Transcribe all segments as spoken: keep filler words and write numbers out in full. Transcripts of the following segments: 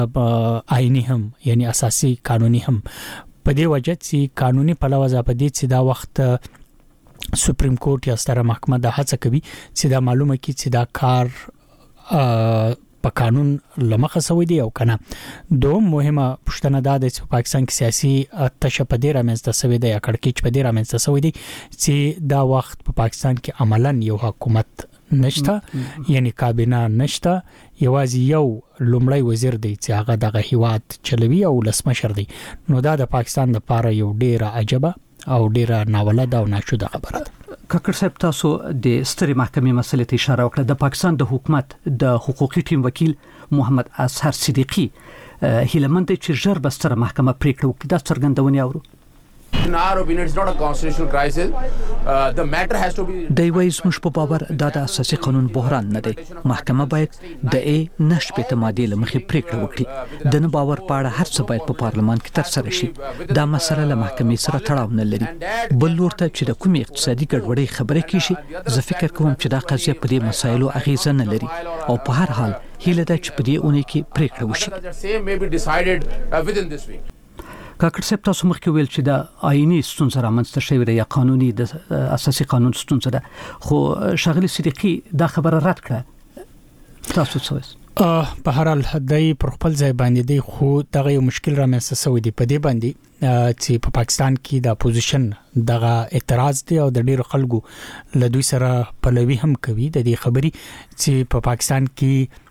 آئینی هم یعنی اساسي قانوني هم په دې وجه چې قانوني پلوه په دې چې دا وخت سپریم کورټ یا ستره محکمه د هڅه کوي چې دا معلومه کړي چې دا کار په قانون لمخه سوی دی او کنه. دوم مهمه پښتنه دا د پاکستان کې سیاسي تشپدې رامنځته سوی دی یا کړکېچ په دې رامنځته سوی دی چې دا وخت په پاکستان کې عملاً یو حکومت نشته یعنی کابینه نشته، یوازې یو لومړی وزیر دی چې هغه دغه هیواد چلوي او لسمشر دی. نو دا د پاکستان لپاره یو ډیره عجبه او ډیره ناولده او ناشوده خبره ده. کاکړ صاحب تاسو د سترې محکمې مسلې ته اشاره وکړه. د پاکستان د حکومت د حقوقي ټیم وکیل محمد اظهر صدیقی هیلمند چې ژر به ستره محکمه پریکړه وکړي، دا څرګندونه اورو. In our opinion, it's not a constitutional crisis. Uh, the matter has to be. دی وایي زموږ په باور دا د اساسي قانون بحران نه دی. محکمه باید د ای نشپې ته ماده لمخې پریکړه وکړي. د نه باور په اړه هر څه باید په پارلمان کې ترسره شي. دا مسله له محکمې سره تړاو نه لري. بل ورته چې د کومې اقتصادي ګډوډۍ خبره کیږي، زه فکر کوم چې دا قضیه په دې مسایلو اغیزه نه لري او په هر حال هیله ده چې په دې اونۍ کې پریکړه وشي. کاکړ صاحب تاسو مخکې ویل چې د آئینی ستونزه رامنځته شوې ده یا قانوني د اساسي قانون ستونزه ده، خو شاغلی صدیقی دا خبره رد کړه. تاسو څه وایي؟ په هر حال دای پر خپل ځای باندې دی، خو دغه یو مشکل رامنځته شوی دی په دې باندې چې په پاکستان کې د اپوزیشن دغه اعتراض دی او د ډیرو خلکو له دوی سره پلوي هم کوي د دې خبري چې په پاکستان کې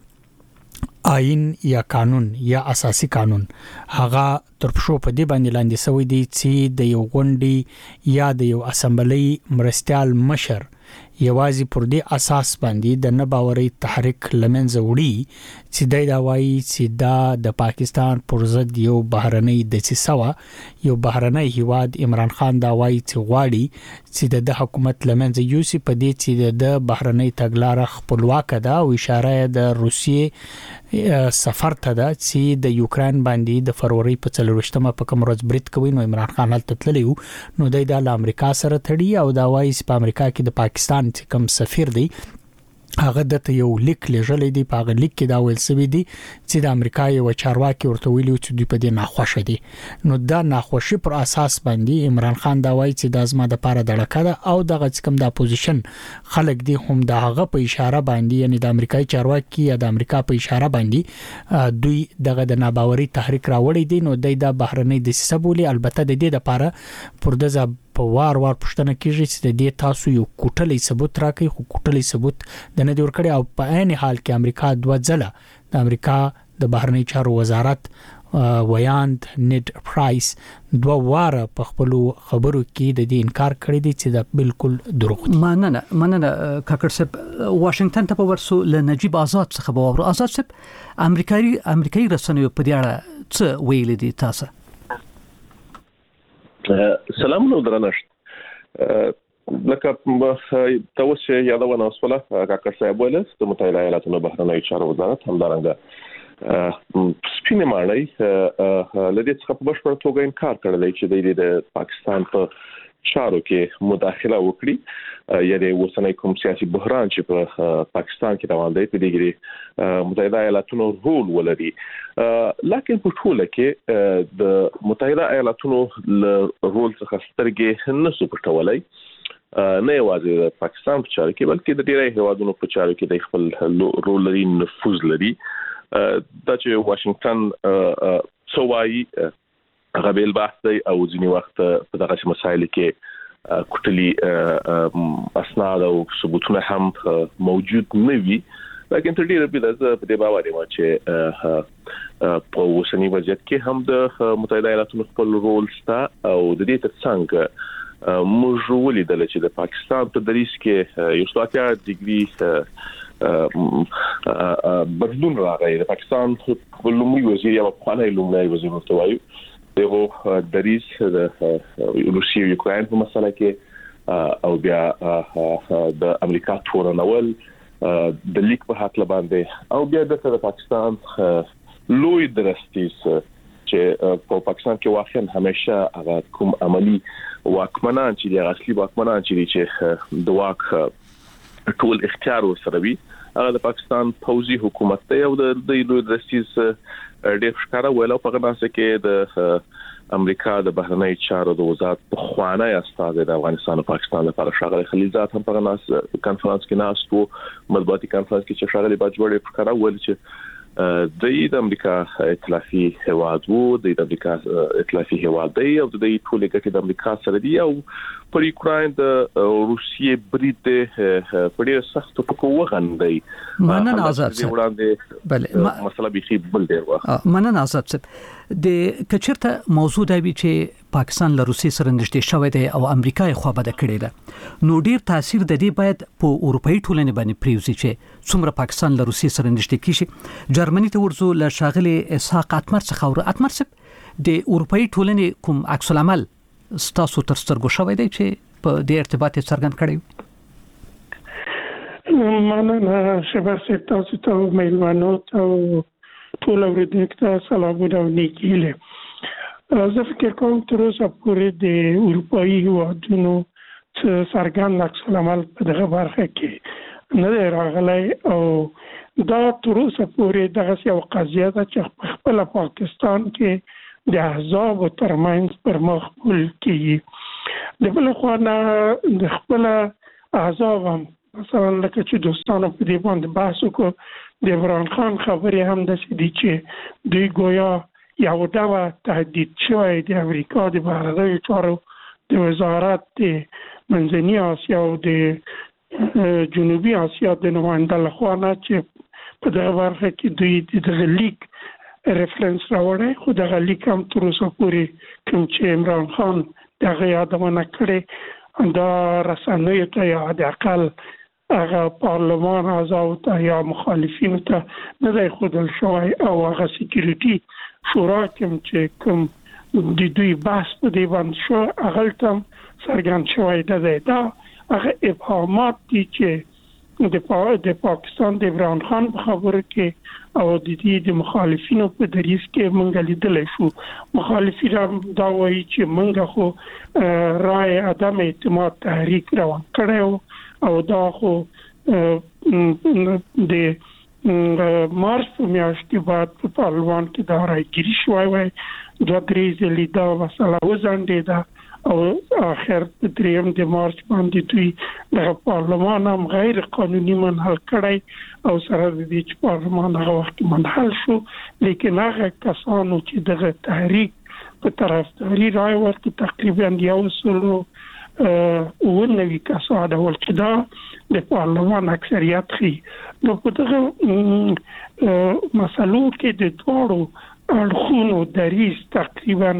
آئین یا قانون یا اساسي قانون هغه تر پښو په دې باندې لاندې سوی دی چې د یو غونډي یا د یو اسمبلی مرستيال مشر یوازې پر دې اساس باندې د نه باوري تحریک لمنځه وړي چې دای دا وایي چې دا د پاکستان پر ضد یو بهرنۍ دسیسه یو بهرنۍ هیواد عمران خان دا وایي چې غواړي چې د حکومت لمنځه یوسي په دې چې د بهرنۍ تګلارې خپلواک ده او اشاره د روسیې سفر ته ده چې د یوکرين باندې د فروری په څلروشتمه په کوم ورځ برید کوي. نو عمران خان هلته تللی وو، نو د امریکا سره تړي او دا وایي چې په امریکا کې د پاکستان چې کوم سفیر دی هغه د یو لیک لېږلې دی. په هغه لیک کې دا ویل شوی دی چې د امریکا یو چارواکي ورته ویلي چې دوی په دې ناخوښه دي. نو دا ناخوښي پر اساس باندې عمران خان دا وایي چې د ازما د پاره دړکه ده او دغه کوم د اپوزیشن خلک دي هم د هغه په اشاره باندې یعنی د امریکایي چارواکي یا د امریکا په اشاره باندې دوی دغه د ناباوري تحریک راوړی دي. نو د بهرنۍ دسیسه بولی. البته د دې لپاره پر دغه په وار وار پښتنه کیږي چې د دې تاسو یو کوټلې ثبوت راکړي، خو کوټلې ثبوت د نه دی ورکړي. او په عین حال کې امریکا دوه ځله د امریکا د بهرنی چارو وزارت ویاند نیډ پرایس دوه واره په خپل خبرو کې د دې انکار کړی دی چې دا بالکل دروغ دی. مننه مننه کاکړ صاحب. واشنگټن ته په ورسو ل نجیب آزاد څخه به ورو. آزاد صاحب امریکایي امریکایي رسنیو په دې اړه څه ویل دي تاسو؟ سلام نو درنښت. لکه تاسو یادونه وسوله کاکړ صاحب ویل د متحده ایالاتو بهرنی چارو وزارت همدارنګه سپینې ماڼۍ لدې څخه په بشپړ توګه انکار کړی چې د پاکستان په چارو کې مداخله وکړي، یعنی اوسنۍ کوم سیاسي بحران چې په پاکستان کې روان دی په دې کې متحده ایالاتو رول ولري. لکه په ټوله کې د متحده ایالاتو رول څخه سترګې نه سو پټولای، نه یوازې د پاکستان په چارو کې بلکې د ډیری هیوادونو په چارو کې د خپل رول لري، نفوذ لري. دا چې واشنگټن سوایي هغه بیل بحث دی او ځینی وخت په دغه مسایل کې کټلی اسناد او ثبوتونه هم موجود نه وي. لیکن تر ډیره په دې باور یم چې په اوسنی وضعیت کې هم د متحده ایالاتو خپل رول شته او د دې ترڅنګ موږ ولیدل چې د پاکستان په دریس کې یو څو ډیګري بدلون راغی. د پاکستان لومړي وزیر یا پخوانی لومړي وزیر ورته وایي دغه دریس د روسیې یوکرين په مسله کې او بیا د امریکا تورنول د لیک په حق باندې او بیا د پاکستان لوی درستیز چې په پاکستان کې واقعا همیشه هغه کوم عملی واکمنان چې د اصلي واکمنان چې د واک ټول اختیار ورسره وي هغه د پاکستان پوځي حکومت ته او د لوی درسیز ډېر ښکارا ویل او په غناسه کې د امریکا د بهرنی چارو د وزارت په خوانه استاد د افغانستان او پاکستان لپاره شاغلي خلیلزاد هم په غناسه کانفرنس کې ناستو مطبوعاتي کانفرنس کې چې شاغلي باجوړ ښکارا ویل چې د امریکا ائتلافي هواد وو د امریکا ائتلافي هواد دی او د ټولې ګټې د امریکا سره دی او پر یوکرين د روسیې برید په ډېر سخت په وغندې منن آزاد صاحب بله مسله به بل دی واه منن آزاد صاحب د کچرته موضوع دی چې پاکستان له روسیې سره نږدې شوی دی او امریکا یې خو بده کړی ده نو ډیر تاثیر د دې باید په اروپאי ټولنې باندې پریوزي چې څومره پاکستان له روسیې سره نږدې کیږي جرمني ته ورزو له شاغلي اسحاق اتمر څخه ور اتمر صاحب د اروپאי ټولنې کوم عکس العمل ستاسو تر سترګو شوی دی چې په دې ارتباط څرګند کړی مننه شباسه تاسو ته میلمنو ته ټول اوریدونکو ته سلامونه او نیکیله زه فکر کوم تر اوسه پورې د اروپאי هیوادونو څرګند عکس العمل په دغه برخه کې نه دی راغلی او دا تر اوسه پورې دغه یو قضیه ده چې په خپل پاکستان کې د احزاب ترمنځ پر مخ بول کیږي د بل خوا نه د خپل احزاب هم مثلا لکه چې دوستانو په دې باندې بحث وکړو د عمران خان خبرې هم داسې دي چې دوی ګویا یو ډول تهدید شوی د امریکا د بهرنیو چارو د وزارت د منځني اسیا او د جنوبي اسیا د نماینده لخوا نه چې په دغه برخه کې دوی د لیک ریفرنس راوړی خو دغه لیک هم تر اوسه پورې کوم چې عمران خان دغه یادونه کړې دا رسنیو ته یا د اقل هغه پارلمان اعضاو ته یا مخالفینو ته نه دی ښودل شوی او هغه سکیورټي شورا کې چې کوم د دوی بحث په دې باندې شو هغه هم څرګند شوی دی دا هغه ابهامات دي چې د د پاکستان د عمران خان په خبره کې او د دې د مخالفینو په دریس کې مونږ لیدل شو مخالفین دا وایي چې مونږ خو رای عدم اعتماد تحریک روان کړو او دا خو د مارچ په میاشت کې بعد په پارلمان کې دا راګیری شوی وای دوه درې ځلې دا مسله وزنده او اخر په دریم د مارچ باندې دوی د پارلمان هم غیر قانوني منحل کړی او سره د دې چې پارلمان هغه وخت منحل شو لیکن هغه کسانو چې دغه تحریک په طرفداري رای ورکړي تقریبا یو سلو او نوي کسانو ولکه دا د پارلمان اکثریت خي نو په دغه مسلو کې د ټولو اړخونو دریس تقریبا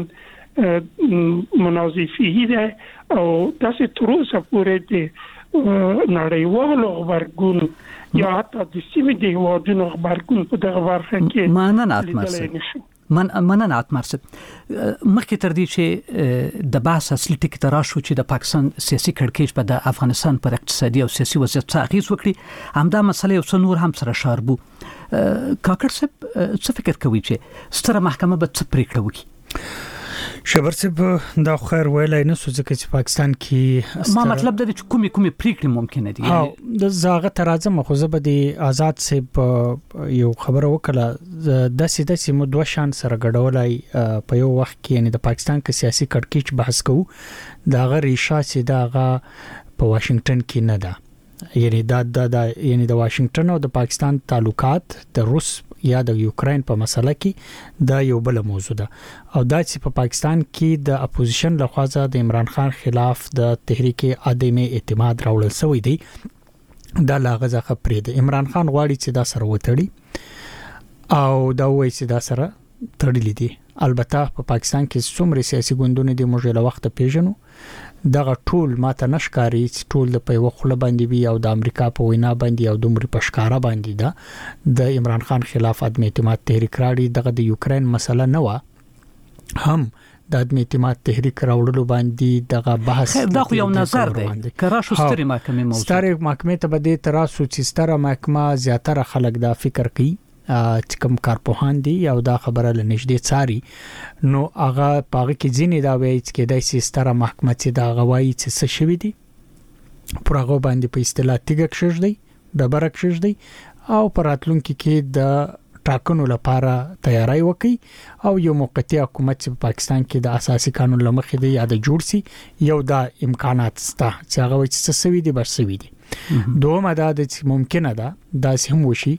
مناظفي ده او تاسو تر اوسه پورې د نړیوالو خبرګون یا حتی د سیمې د هیوادونو خبرګون په دغه برخه کې مننه اتمرسه من مننه اتمرسه مخکې تر دې چې د بحث اصلي ټکی ته راشو چې د پاکستان سیاسي کړکېچ په د افغانستان پر اقتصادي او سیاسي وضعیت څه اغیز وکړي همدا مسله یو څه نور هم سره شاربو کاکړ صاحب څه فکر کوي چې ستره محکمه به څه پریکړه وکړي شبر صاحب دا خیر ویلای نه سوځي چې پاکستان کې ما مطلب د کومي کومي پریکړې ممکن دي ها د زاغه ترازم خو زه د آزاد صاحب یو خبره وکړه د سیده سیمو دوه شان سره ګډولای په یو وخت کې یعنی د پاکستان کې سیاسي کړکېچ بحث کوو دا غیر ریشه چې دا په واشنگټن کې نه ده یعنی دا د یعنی د واشنگټن او د پاکستان تعلقات د روس یا د یوکرين په مسله کې دا یو بل موضوع ده او دا چې په پاکستان کې د اپوزیشن لخوا د عمران خان خلاف د تحریک عدم اعتماد راوړل شوی دی دا لاغزه خبرې ده عمران خان غواړي چې دا سره وتړي او دا وایي چې دا سره تړلې دي البته په پا پاکستان کې څومره سیاسي ګوندونه دي موږ له وخت پیژنو دغه ټول ماته نشکاري ټول د په وخت باندې وی او د امریکا په وینا باندې او د عمر پشکارا باندې دا د عمران خان خلاف عدم اعتماد تحریک راړي دغه د یوکرين مسله نه و هم د عدم اعتماد تحریک راوړلو باندې دغه بحث دا خو یو نظر دی کرا شو ستري محکمه موضوع ستري محکمه ته بده تراسو چې ستره محکمه زیاتره خلک دا فکر کوي چې کوم کارپوهان دي او دا خبره لنږدې څاري نو هغه پاغه کې ځینې دا وایي چې د سیستره محکمه چې دا غوايي چې څه شوی دي پر هغه باندې په اصطلاح تیګ کښږ دی د برک کښږ دی او پراتلونکو کې د ټاکنو لپاره تیاری وکړي او یو موقتی حکومت چې په پاکستان کې د اساسي قانون لمخې دی یا د جوړ سي یو د امکانات ستا چې هغه چې سوي دي بس سوي دي دوه دا د ممکنه ده دا سم وشي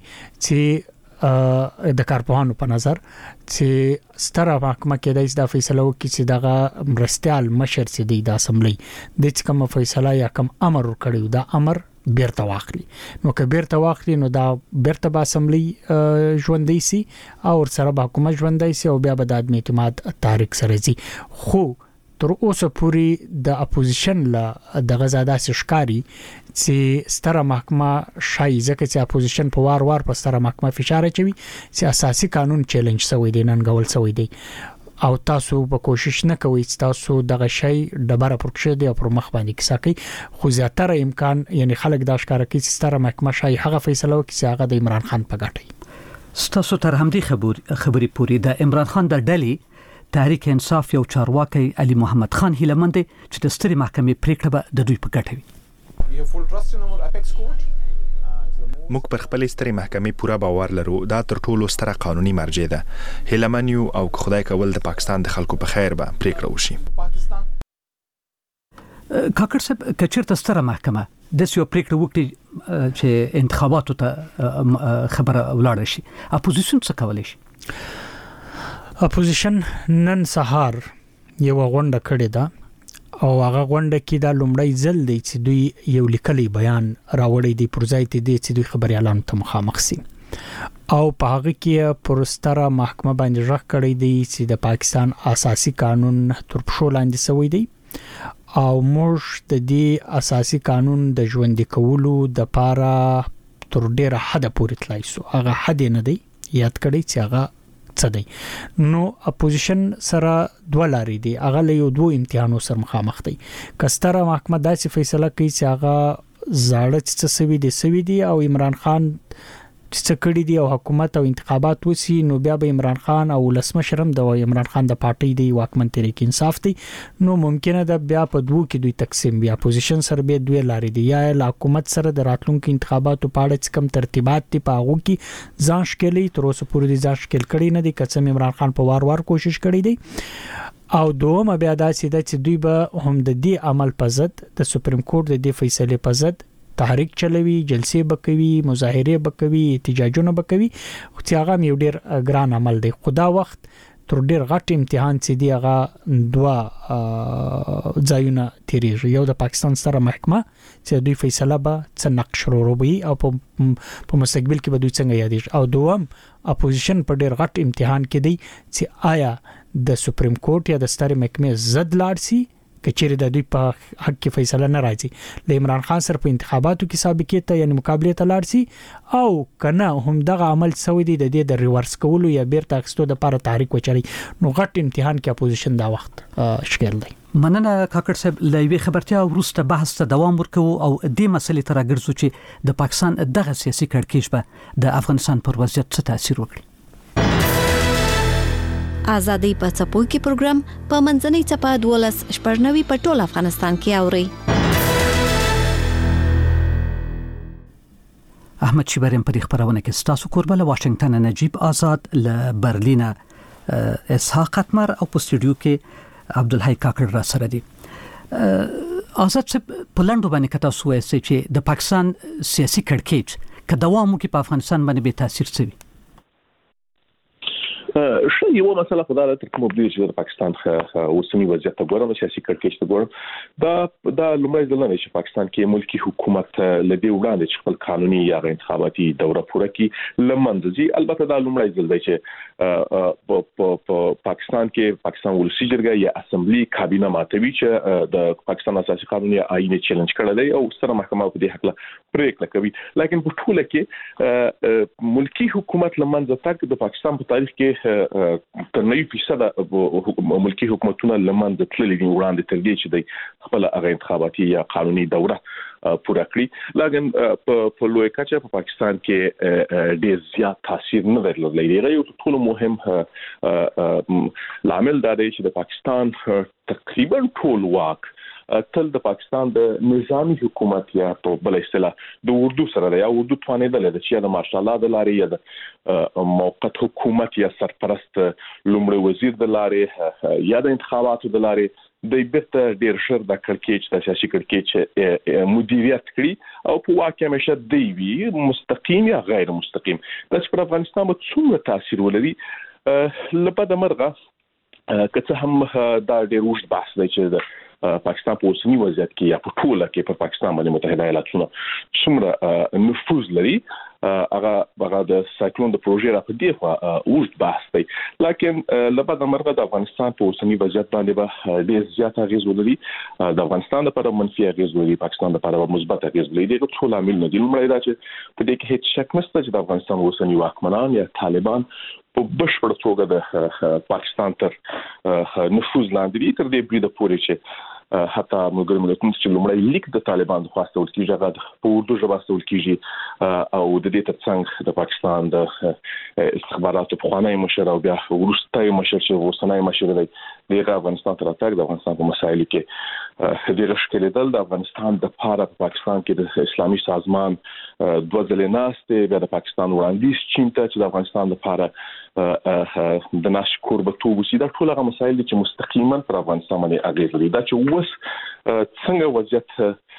چې د کارپوهانو په نظر چې ستره محکمه کې د فیصله وکړي چې دغه مرستيال مشر چې دی د اسمبلی د کوم فیصله یا کوم امر وکړي دا امر بیرته واخلي نو که بیرته واخلي نو دا بیرته به اسمبلی ژوندۍ سي او سره به حکومت ژوندۍ سي او بیا به د عدم اعتماد تحریک سره زی خو تر اوسه پورې د اپوزیشن لا د غزاده شکاري چې ستره محکمه شای ځکه چې اپوزیشن په وار وار په ستره محکمه فشار اچوي چې اساسي قانون چیلنج شوی دی نن غول شوی دی او تاسو په کوشش نه کوئ چې تاسو دغه شی ډبره پرکشه دی او پر مخ باندې کیسه کوي خو زیاتره امکان یعنی خلک دا ښکار کوي چې ستاره محکمه شای هغه فیصله وکړي چې هغه د عمران خان په ګټه ستاسو تر همدې خبر خبري پوری د عمران خان د ډلې تحریک انصاف یو چارواکي علي محمد خان هیلمند چې د ستري محکمې پریکړه به د دوی په ګټه وي موږ پر خپل ستري محکمې پورا باور لرو دا تر ټولو ستره قانوني مرجع ده هیلمنیو او خدای کول د پاکستان د خلکو په خیر به پریکړه وشي کاکړ صاحب کچېرته ستره محکمه د سیو پریکړه وکړي چې انتخاباتو ته خبره ولاړ شي اپوزیشن څه کولای شي اپوزیشن نن سهار یو غونډه کړې ده او هغه غونډه کې دا لومړی ځل دی چې دوی یو لیکلي بیان راوړی دی پرځای ته دی چې دوی خبريالانو ته مخامخ سي او په هغه کې پرستره محکمه باندې راغ کړی دی چې د پاکستان اساسي قانون تر پښو لاندې سوی دی او موږ د دې اساسي قانون د ژوند کولو د پاره تر ډیره حد پورې تلای سو هغه حد نه دی یاد کړی چې هغه څه دی نو اپوزیشن سره دوه لارې دي هغه له یو دوه امتحانو سره مخامخ دي کستره محکمه داسې فیصله کوي چې هغه زاړه څه سوي دي سوي دي او عمران خان چې کړي دي او حکومت او انتخابات وسی نو بیا به عمران خان او لسمشرم د عمران خان د پارټي دی واکمن تحریک انصاف دی نو ممکنه ده بیا په دوه کې دوی تقسیم بیا اپوزیشن سره به دوه لارې دي یا له حکومت سره د راتلونکو انتخاباتو په اړه کم ترتیبات دي په هغه کې ځان شکلې تر اوسه پورې دي ځان شکل کړي نه دي کڅم عمران خان په وار وار کوشش کړي دي او دومره بیا داسې ده چې دوی به هم د دې عمل په ضد د سپریم کورټ د دې فیصله په ضد تحریک چلوي جلسې بکوي مظاهره بکوي احتجاجونه بکوي خو چې هغه یو ډیر ګران عمل دی خدا وخت تر ډیر غټ امتحان چې دی هغه دوا ځایونه تیریږي یو د پاکستان سره محکمه چې دوی فیصله به څه نقش وروبي او په مستقبل کې به دوی څنګه یادېږي او دوم اپوزیشن په ډیر غټ امتحان کې دی چې آیا د سپریم کورټ یا د ستر محکمې ضد لاړ سي کچېره د دوی په حق کې فیصله نه راځي ل عمران خان سره په انتخاباتو کې سابقې ته یعنی مقابله ته لاړ سي او کنه هم دغه عمل سوي دي د دې د ریورس کولو یا بیرته اخستو د لپاره تحریک وچري نو غټ امتحان کې اپوزیشن دا وخت شکل دی مننه کاکړ صاحب لوي خبرتیا ورسته بحث ته دوام ورکو او د مسلې تر راګرځو چې د پاکستان دغه سیاسي کړکېچ به د افغانستان پر وضعیت څه تاثیر وکړي آزادۍ په څپو کې پروګرام په منځنۍ چپه دولس شپږنوي په ټول افغانستان کې اوري احمد شیبریم په خبرونه کې ستاسو کوربه له واشنگټن نجیب آزاد له برلین اسحاق اتمر او په استودیو کې عبدالحی کاکړ را سره دي آزاد څه پلانډو باندې کتا سوې چې د پاکستان سیاسي کړکېچ کله دوام کوي په افغانستان باندې به تاثیر څه وي شي یو مسله خدای تر کوم بدی چې د پاکستان اوسنی وضعیت ته ګورم سیاسي کړکېچ ته ګورم دا دا لومړی ځل نه چې پاکستان کې ملکی حکومت لدی وړاندې چې خپل قانوني یا انتخاباتي دوره پوره کړي لمنځي البته دا لومړی ځل دی چې په پاکستان کې پاکستان ولسی جرګه یا اسمبلی کابینه ماتوي چې د پاکستان اساسي قانون یا آئین چیلنج کړل دی او ستره محکمه په دې حق له پریکړه کوي لکه په ټوله کې ملکی حکومت لمنځه تک د پاکستان په تاریخ کې تر نوي فیصد ملکی حکومتونه لمنځه تللي دي وړاندې تر دې چې د خپل هغه انتخاباتي یا قانوني دوره پوره کړی لکن په لوی کچه په پاکستان کې ډېر زیات تاثیر نه درلودلی دی یو ټول مهم لامل دا دی چې د پاکستان تقریبا ټول واک تل د پاکستان د نظامی حکومت یا په بل اصطلاح د اردو سره یا اردو توانیدل د چې د مارشالله د لارې یا د موقت حکومت یا سرپرست لومړي وزیر د لارې یا د انتخاباتو د لارې د بیرته ډیر شر د کړکېچ د سیاسي کړکېچ مدیریت کړی او په واقع مشه دی وی مستقیم یا غیر مستقیم د افغانستان په څومره تاثیر ولري لپاره مرغه که هم دا ډیر وښ بحث دی چې د پاکستان په اوسنی وضعیت کې یا په ټوله کې په پاکستان باندې متحده ایالاتونه څومره نفوذ لري هغه هغه د سایکلون د پروژې را په دی خو وښ بحث دی لکه لپاره مرغه د افغانستان په اوسنی وضعیت باندې به ډیر زیات اغیز ولري د افغانستان لپاره منفي اغیز ولري پاکستان لپاره مثبت اغیز لري دغه ټول عامل نه دي لمړی دا چې په دې کې هیڅ شک نشته چې د افغانستان اوسنی واکمنان یا طالبان په بشپړ توګه د پاکستان تر نفوذ لاندې دي تر دې بریده پورې چې حتی موږ ملتونه چې لومړی لیک د طالبان د خواستول کیږي هغه په اردو ژبه استول کیږي او د دې ترڅنګ د پاکستان د استخباراتو په خوانی مشر او بیا ورستای مشر چې وسنای مشر دی د افغانستان تر اتاک د افغانستان په مسایلو کې د رشکل دل د افغانستان د پاره په پاکستان کې د اسلامي سازمان دوه ځلې ناشته بیا د پاکستان وړاندیز چین ته چې د افغانستان د پاره د ناشکور به تو وسی دا ټول هغه مسایل چې مستقیما پر افغانستان باندې اغیز لري دا چې وس څنګه وضعیت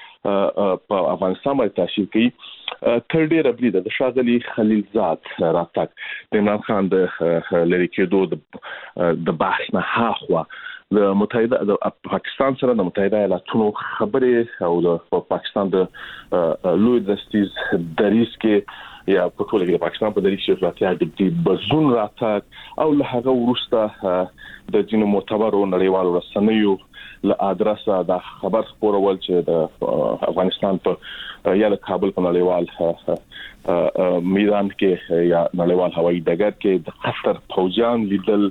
په افغانستان باندې تاثیر کوي تر ډیره بریده د شاغلي خلیلزاد راتګ د عمران خان د لری کېدو د بحث نه هاخوا د متحده د پاکستان سره د متحده ایالاتونو خبرې او د پاکستان د لوی دستیز دریس کې یا په ټول کې د پاکستان په دریس کې راځي د بزون راتګ او له هغه وروسته د جنو معتبرو نړیوالو رسنیو له ادرسه د خبر خبرول چې د افغانستان په یا د کابل په نړیوال میدان کې یا نړیوال هوایي ډګر کې د قطر فوجان لیدل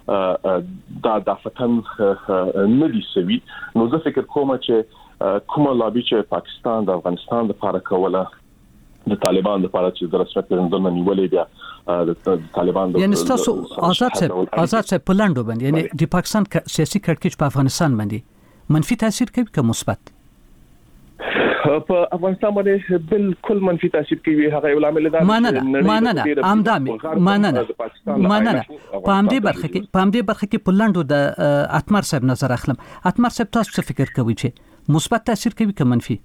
دا د فتن نه دي سوي نو زه فکر کوم چې کومه لابي چې پاکستان د افغانستان لپاره کوله د طالبان لپاره چې د رسمیت پرندونه نیولې بیا د طالبان د یعنی تاسو آزاد صاحب آزاد صاحب پلاندو باندې یعنی د پاکستان سیاسي کړکېچ په افغانستان باندې منفي تاثیر کوي که مثبت په افغانستان باندې بالکل منفي تاثیر کوي هغه یو عامل دی ماننه ماننه امدامي ماننه ماننه پام دې برخه کې پام دې برخه کې پلاندو د اتمر صاحب نظر اخلم اتمر صاحب تاسو څه فکر کوئ چې مثبت تاثیر کوي که منفي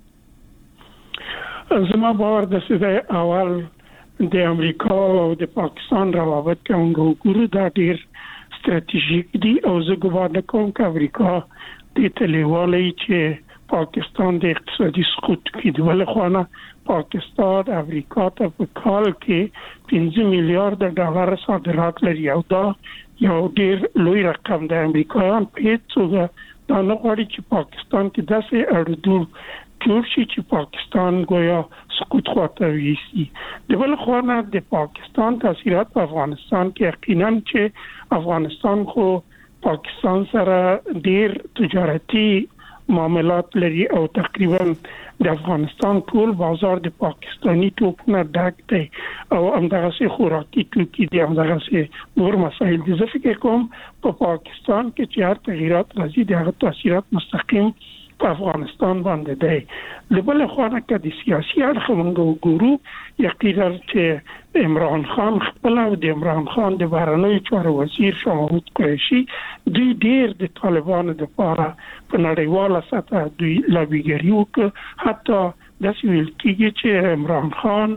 زما باور د سده اول د امریکا او د پاکستان روابط کوم ګورو دا ډیر ستراتیژیک دي او زه ګومان کوم چې امریکا د تلیوالي چې پاکستان د اقتصادي سقوط کې د ولخوانه پاکستان امریکا ته په کال کې پنځه میلیارډ ډالر صادرات لري او دا یو ډیر لوی رقم د امریکایان په هیڅ دا نه غواړي چې پاکستان کې داسې اړودو جوړ شي چې پاکستان گویا سقوط خواته ویسي د بل خوانا د پاکستان تاثیرات په افغانستان کې یقینا چې افغانستان خو پاکستان سره ډیر تجارتي معاملات لري او تقریبا د افغانستان ټول بازار د پاکستانی توکو نه ډک دی او همدغه سي خوراکي توکي دي همدغه سي نور مسایل دي زه فکر کوم په پاکستان کې چې هر تغیرات راځي د هغه تاثیرات مستقیم په افغانستان باندې دی لبل خوانا کې د سیاسي اړخ موږ ګورو یقینا چې عمران خان خپل او د عمران خان د بهرنیو چارو وزیر شاه محمود قریشي دوی ډیر د طالبانو د لپاره په نړیواله سطح دوی لابیګری وکړ حتی د سویل کېږي چې عمران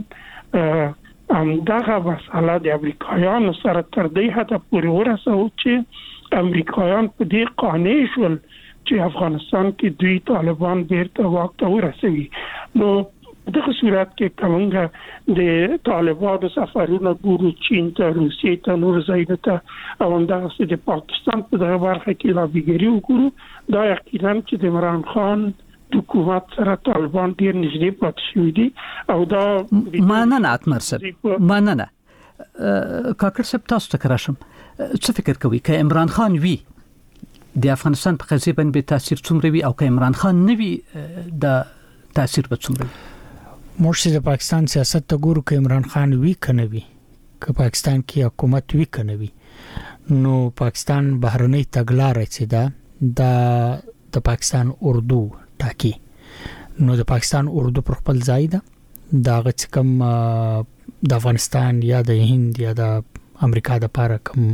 خان ام دغه مسله د امریکایانو سره تر دې حتی پورې ورسوي چې امریکایان په دې قانع شول چې افغانستان کې دوی طالبان بیرته واک ته ورسوي نو دغه صورت کې کومه د طالبانو سفرونه ګورو چین ته روسیې ته نور ځایونه ته او همدغه د پاکستان په دغه برخه کې لابیګری وکړو دا یقینا چې د عمران خان حکومت سره طالبان ډیر نږدې پاتې شوي دي او دا مننه اتمر صاحب مننه کاکړ صاحب تاسو ته راشم څه فکر کوئ که عمران خان وی د افغانستان په قضیه باندې تاثیر څومره وي او که عمران خان نه وي د تاثیر به څومره وي موږ د پاکستان سیاست ته ګورو که عمران خان وی کنه وي که پاکستان کې حکومت وی کنه وي نو پاکستان بهرنۍ تګلارې چې دا د د پاکستان اردو ټاکي. نو د پاکستان اردو پر خپل ځای ده دا غڅ کم د افغانستان یا د هند یا د امریکا د پاره کوم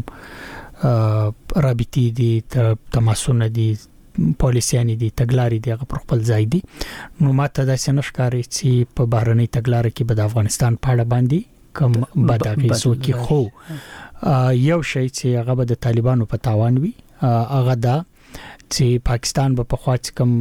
رابطي دي تماسونه دي پالیسيانې دي تګلارې دي هغه پر خپل ځای دي. نو ماته دا څنګه ښکاري چې په بهرنۍ تګلارې کې به د افغانستان په اړه باندې کوم بداګي سوکي خو یو شی چې هغه به د طالبانو په تاوان وي هغه دا چې پاکستان به په خواص کوم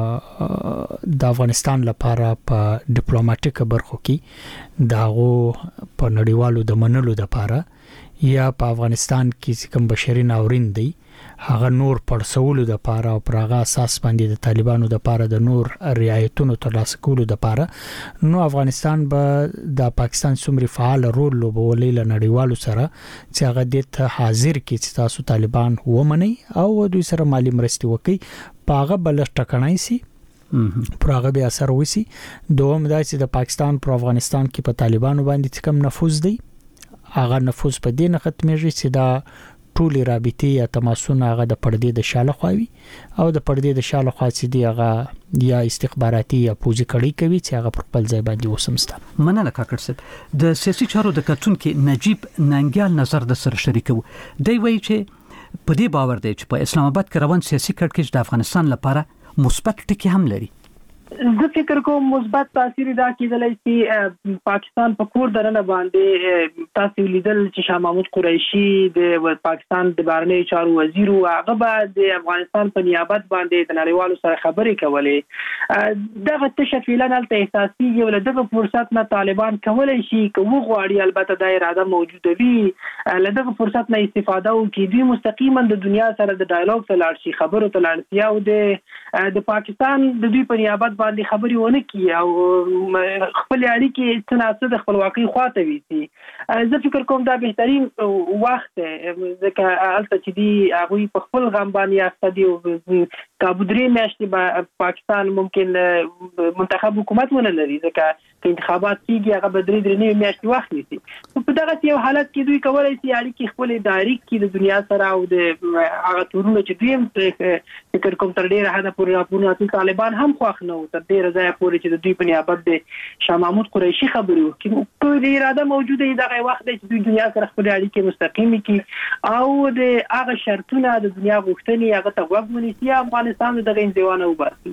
د افغانستان لپاره په ډیپلوماټیک برخو کې داغو په نړیوالو د منلو لپاره یا په افغانستان کې کوم بشري ناورین دی هغه نور پرسولو د لپاره او پرغه اساس باندې د طالبانو د لپاره د نور رعایتونو ترلاسه کولو د لپاره نو افغانستان به د پاکستان څومره فعال رول لوبولې ل نړیوالو سره چې هغه د حاضر کې چې تاسو طالبان ومني او دوی سره مالی مرستي وکړي پاغه بل ټکنای سي پرغه به اثر وسی. دوم دا چې د پاکستان پر افغانستان کې په طالبانو باندې کم نفوذ دی هغه نفوذ په دې نه ختمېږي چې دا ټولي رابطي یا تماسونه هغه د پردې د شاله خواوي او د پردې د شاله خوا چې دی هغه یا استخباراتي یا پوزي کړي کوي چې هغه پر خپل ځای باندې وسمسته. مننه کاکړ صاحب. د سیاسي چارو د کتونکو نجیب ننګیال نظر د سره شریکو دی وایي چې په دې باور دی چې په اسلام آباد کې روان سیاسي کړکېچ د افغانستان لپاره مثبت ټکي هم لري. زه فکر کوم مثبت تاثیر دا کېدلی چې پاکستان په کور درنه باندې تاسو لیدل چې شاه محمود قریشي د پاکستان د بهرنی چارو وزیر او هغه به د افغانستان په نیابت باندې د نړیوالو سره خبرې کولې دغه تشکیلان الته احساسي یو له دغه فرصت نه طالبان کولای شي کوم غواړي البته د اراده موجوده وي له دغه فرصت نه استفاده وکړي دوی مستقیما د دنیا سره د ډایالوګ ته لاړ شي خبرو ته لاړ شي او د د پاکستان د دوی په نیابت باندې خبرې ونه کی او خپل اړیکې تناسب د خپلواکۍ خواته وي. زه فکر کوم دا بهترین وخت ځکه البته چې دی هغه په خپل غم باندې افتادي او کابودري میاشتې پاکستان ممکن منتخب حکومت ونه لري ځکه چې انتخابات کیږي هغه بدري درې میاشتې وخت نیسي. په دغه یو حالت کې دوی کولای شي اړیکې خپل ډایرکټ کې د دنیا سره او د هغه تورونه چې دوی فکر کوم تر ډیره حد پورې راپورونه طالبان هم خوښ نه و تر ډیره ځای پورې چې د دوی په نیابت د شاه محمود قریشي خبرې وکړي کوم د اراده موجوده دغه وخت چې دوی دنیا سره خپل اړیکې مستقیمي کړي او د هغه شرطونه د دنیا غوښتنې هغه ته وګ ونیسي افغانستان دغه انځوانه وباسي.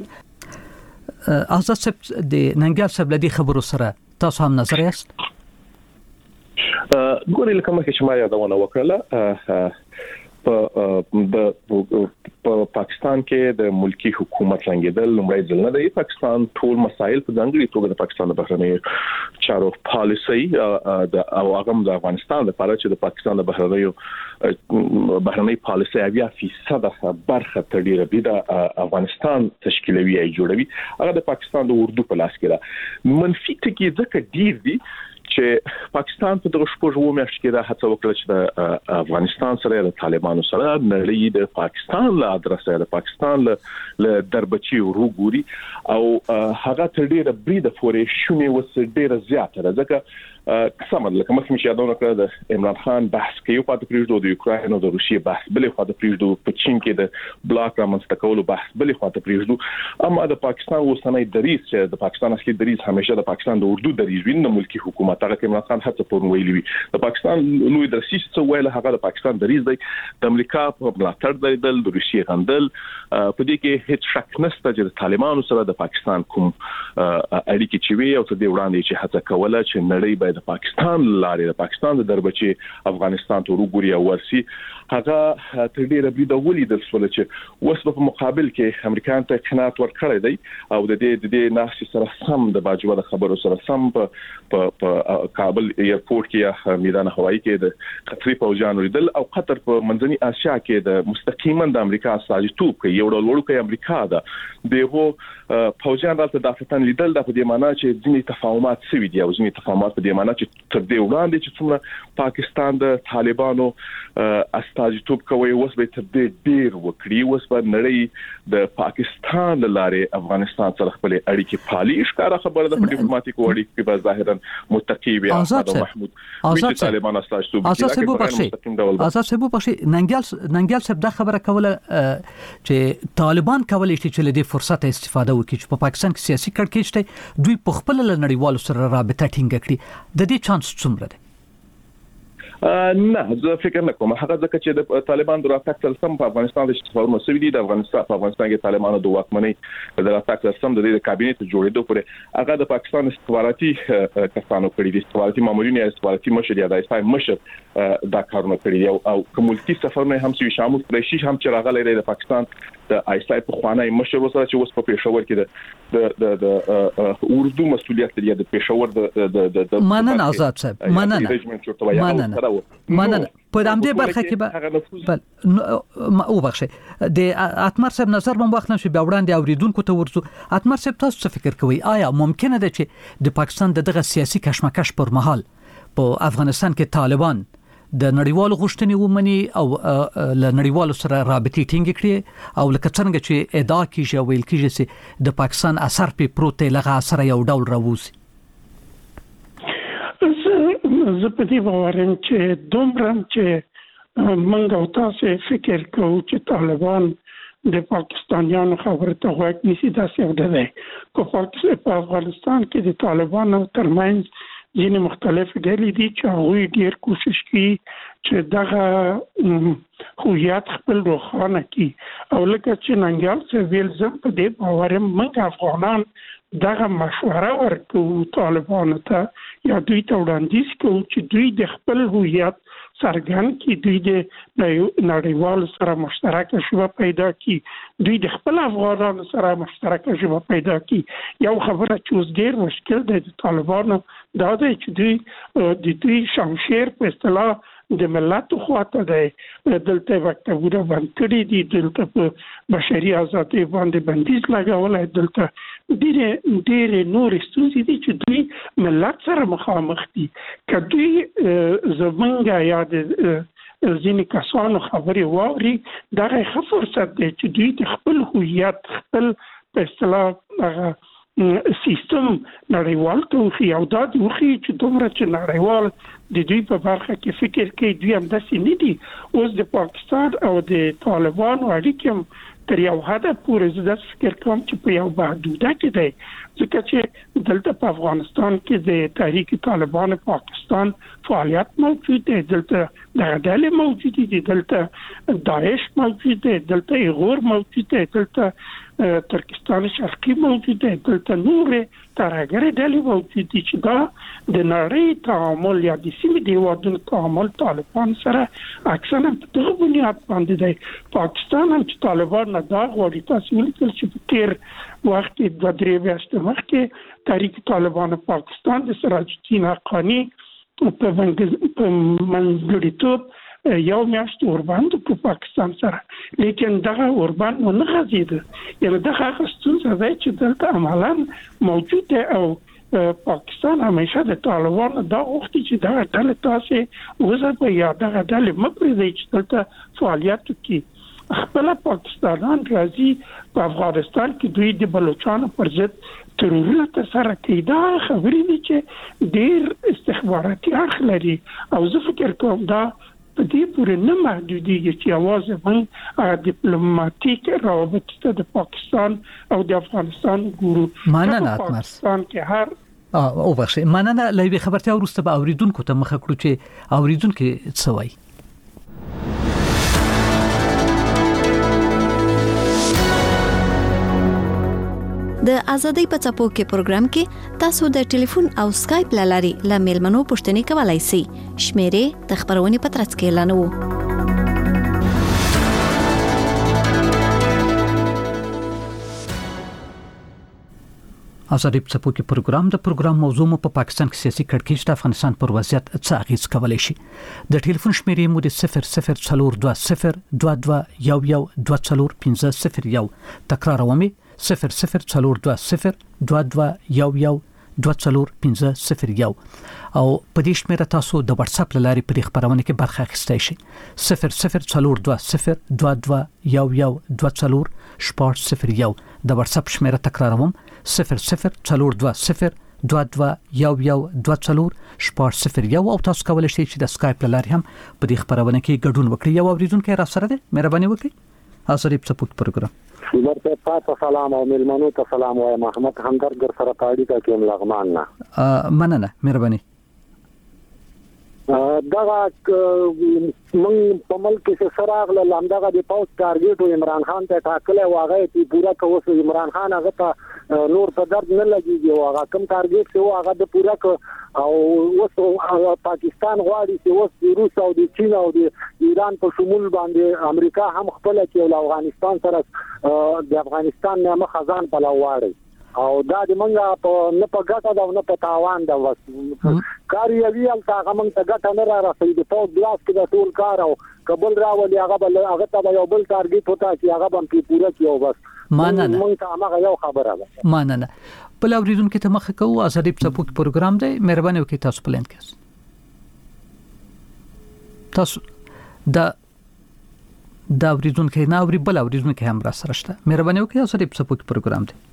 آزاد صاحب د ننګیال صاحب لدی خبرو سره تاسو هم نظر یاست؟ ګورې لکه مخکې چې ما یادونه وکړه په پاکستان کې د ملکی حکومت لنګیدل لومړی ځل نه دی. پاکستان ټول مسایل په ځانګړي توګه د پاکستان د بهرنی چارو پالیسي د او هغه د افغانستان لپاره چې د پاکستان د بهرنی بهرنی پالیسي اویا فیصد برخه تدیر بي د افغانستان تشکیلوي ای جوړوي هغه د پاکستان د اردو په لاس کې ده. منفي ټکي ځکه ډیر دي چې پاکستان په دغه شپږ میاشتو کې دا هڅه وکړه چې د افغانستان سره د طالبانو سره نړۍ د پاکستان له ادرسه د پاکستان له دربچي وروګوري او هغه تر ډیره بریده فورې شونې وس ډیره زیاته ده ځکه قسم لکه مخکې چې یادونه کړه د عمران خان بحث کې یو پاتې پریږدو د یوکرين او د روسیې بحث بلې خوا د پریږدو په چین کې د بلاک رامنځته کولو بحث بلې خوا ته پریږدو اما د پاکستان اوسنۍ دریځ چې د پاکستان اصلي دریځ همیشه د پاکستان د اردو دریځ ویني ملکی حکومت هغه عمران خان هڅه پور ویلي وي د پاکستان لوی درسي څه ویل هغه د پاکستان دریځ دی د امریکا په ملاتړ دی د روسیې غندل په دې کې هیڅ شک نشته چې د طالبانو سره د پاکستان کوم اړیکې چې وي او تر دې وړاندې چې هڅه کوله چې نړۍ به د پاکستان لارې د پاکستان د دربچي افغانستان ته وګوري او ورسي هغه تر ډیره بلی د ولید سره چې وسبه په مقابل کې امریکایان ته قناعت ورکړی دی او د دې د دې ناسي سره سم د باجوه د خبرو سره سم په په کابل ایرپورټ کې میدان هوایی کې د قطري پوجان لیدل او قطر په منځني اسیا کې د مستقیما د امریکا استازیتوب کوي یو ډول ورکه امریکا ده دغه پوجان راته د افغانستان لیدل د په دې معنی چې ځینې تفاهمات سوي دي او ځینې تفاهمات په دې معنا چې تر دې وړاندې چې څومره پاکستان د طالبانو استازیتوب کوي اوس به تر دې ډیر وکړي اوس په نړۍ د پاکستان لاره افغانستان سره خپل اړیکې پالي ښکارا خبره ده په ډیپلوماټیک اړیکو کې به ظاهرا متقی وي آزاد محمود آزاد طالبان استازیتوب کوي آزاد سبو بخشي آزاد سبو بخشي ننګل ننګل سب د خبره کوله چې طالبان کولای شي چې له دې فرصت استفاده وکړي چې په پاکستان کې سیاسي کړکېچ شته دوی په خپل نړیوالو سره رابطه ټینګ کړي د دې چانس څومره دی نه زه فکر نه کوم هغه ځکه چې د طالبان د راتګ سم په افغانستان کې استفاده مسوي دي د افغانستان په افغانستان کې طالبانو د واکمنۍ د راتګ سم د کابینت جوړېدو پورې هغه د پاکستان استخباراتي کسانو کړی دي استخباراتي مامورین یا استخباراتي مشر یا د اسای مشر دا کارونه کړی دي او کومولتي سفرونه هم سوي شامل کړی شي هم چې راغلي د پاکستان د آیسای په خوانای مشر وسره چې اوس په پېښور کې د د د اردو مسؤلیت لري د پېښور د د مننه آزاد صاحب مننه مننه مننه په دې برخه کې به بل او بخښه د اتمر صاحب نظر مو وخت نشي بیا وړاندې اوریدونکو ته ورسو اتمر صاحب تاسو څه فکر کوئ آیا ممکنه ده چې د پاکستان دغه سیاسي کشمکش پر مهال په افغانستان کې طالبان د نړیوالو غوښتنې ومني او له نړیوالو سره رابطې ټینګ کړي او لکه څنګه چې ادعا کیږي ویل کیږي چې د پاکستان اثر په پروت لغه اثر یو ډول راوځي زه په دې باورم چې دومره چې موږ او تاسو فکر کوو چې طالبان د پاکستانیانو خبره ته غوږ نیسي دا څه ده په افغانستان کې د طالبانو ترمنځ ځینې مختلف ډلې دي چې هغوی ډېر کوشش کوي چې دغه هویت خپل روښانه کړي او لکه چې ننګیال څه ویل زه په دې باور یم موږ افغانان دغه مشوره ورکوو طالبانو ته یا دوی ته وړاندیز کوو چې دوی د خپل هویت څرګند کړي دوی د نړیوالو سره مشترکه ژبه پیدا کړي دوی د خپل افغانانو سره مشترکه ژبه پیدا کړي یو خبره چې اوس ډېر مشکل دی د طالبانو دا دی چې دوی د دوی شمشیر په اصطلاح د ملت خواته دی دلته مکتبونه بند کړي دي دلته په بشري ازادۍ باندې بندیز لګولی دلته ډېرې ډېرې نورې ستونزې دي چې دوی ملت سره مخامخ دي که دوی زمونږ یا د ځینې کسانو خبرې واوري دغه ښه فرصت دی چې دوی د خپل هویت خپل په اصطلاح سیستم نړیوال ته وخی او دا د وخی چې دومره چې نړیوال د دوی په برخه کې فکر کوي دوی هم داسې نه دي اوس د پاکستان او د طالبانو اړیکې تر یو حد پورې زه داسې فکر کوم چې په یو محدوده کې دی ځکه چې دلته په افغانستان کې د تحریک طالبان پاکستان فعالیت موجود دی دلته دغه ډلې موجود دي دلته داعش موجود دی دلته ایغور موجود دی دلته ترکستان شرقي موجود دی دلته نورې ترهګرې ډلې موجود دي چې دا د نړۍ تعامل یا د سیمې د هېوادونو تعامل طالبان سره اکثرا په دغه بنیاد باندې دی پاکستان هم چې طالبان نه دا غواړي تاسو ولیکل چې په تېر وخت کې دوه درې میاشتې مخکې تحریک طالبان پاکستان د سراج الدین حقاني په منځګړیتوب یو میاشت اوربند په پاکستان سره لیکن دغه اوربند نه غځېده یعنې دغه هغه ستونزه ده چې دلته عملاً موجود دی او پاکستان همیشه د طالبانو دا غوښتي چې دغه ډلې تاسې وځپئ یا دغه ډلې مه پرېږدئ چې دلته فعالیت وکړي خپله پاکستانیان راځي په افغانستان کې دوی د بلوچانو پر ضد ترورونه ترسره کوي دا خبرې دي چې ډېر استخباراتي اړخ لري او زه فکر کوم دا په دې پورې نه محدودېږي چې یوازې موږ ډیپلوماټیک روابطو ته د پاکستان او د افغانستان ګورو مننه پاکستان کې هر او بخښه مننه لوي خبرتیا وروسته به اوریدونکو ته مخه کړو چې اوریدونکو څه وایي د ازادۍ په څپو کې پروګرام کې تاسو د ټلیفون او سکایپ لاري ل میلمنو پوښتنې کولای شئ شمیرې د خبرونې په ترڅ کې اعلانوو ازادۍ په څپو کې پروګرام د پروګرام موضوع مو په پاکستان کې سیاسي کړکېچ د افغانستان پر وضعیت څه اغیز کولای شي د ټلیفون شمیرې مو د صفر صفر څلور دوه صفر دوه دوه یو یو دوه څلور پنځه صفر یو تکراروم صفر صفر څلور دوه صفر دوه دوه یو یو دوه څلور پنځه صفر یو او په دې شمیره تاسو د واتس اپ لارې په خبرونه کې برخه اخیستئ شئ صفر صفر څلور دوه صفر دوه دوه یو یو دوه څلور شپږ صفر یو د واتس اپ شمیره تکراروم صفر صفر څلور دوه صفر دوه دوه یو یو دوه څلور شپږ صفر یو او تاسو کولای شئ چې د اسکایپ لارې هم په دې خبرونه کې ګډون وکړئ یو اوریدونکو را سره ده مهرباني وکړئ اصلي سپورت پروګرام ورته تاسو سلام او ملمنو ته سلام وایم محمد همدرد گر سره پاړی کا کوم لغمان نه مننه مهرباني دغه من په ملک کې سراغ لاندغه د پاوس ټارګټ عمران خان ته ټاکلې واغې چې پورا کوو عمران خان هغه ته نور په درد نه لګيږي او هغه کم ټارګټ چې هغه د پورا او اوس پاکستان غواړي چې اوس روس او د چین او د ایران په شمول باندې امریکا هم خپل کې افغانستان سره د افغانستان نه مخزان په لواړي او دا د منګه په نه په ګټه دا نه په تاوان دا وس کار یې ویل تا هغه منګه ګټه نه را رسېږي د پاو ګلاس کې د ټول کار او قبول راولي هغه بل هغه ته یو بل ټارګټ وتا چې هغه هم په پوره کې او بس ماننه مونږ ته هغه یو خبره ده ماننه بل اوریدونکو ته مخه کوو ازادي سپورت پروګرام دی مهرباني وکړئ تاسو پلان کړئ تاسو دا دا اوریدونکو نه اوري بل اوریدونکو هم را سره شته مهرباني وکړئ ازادي سپورت پروګرام دی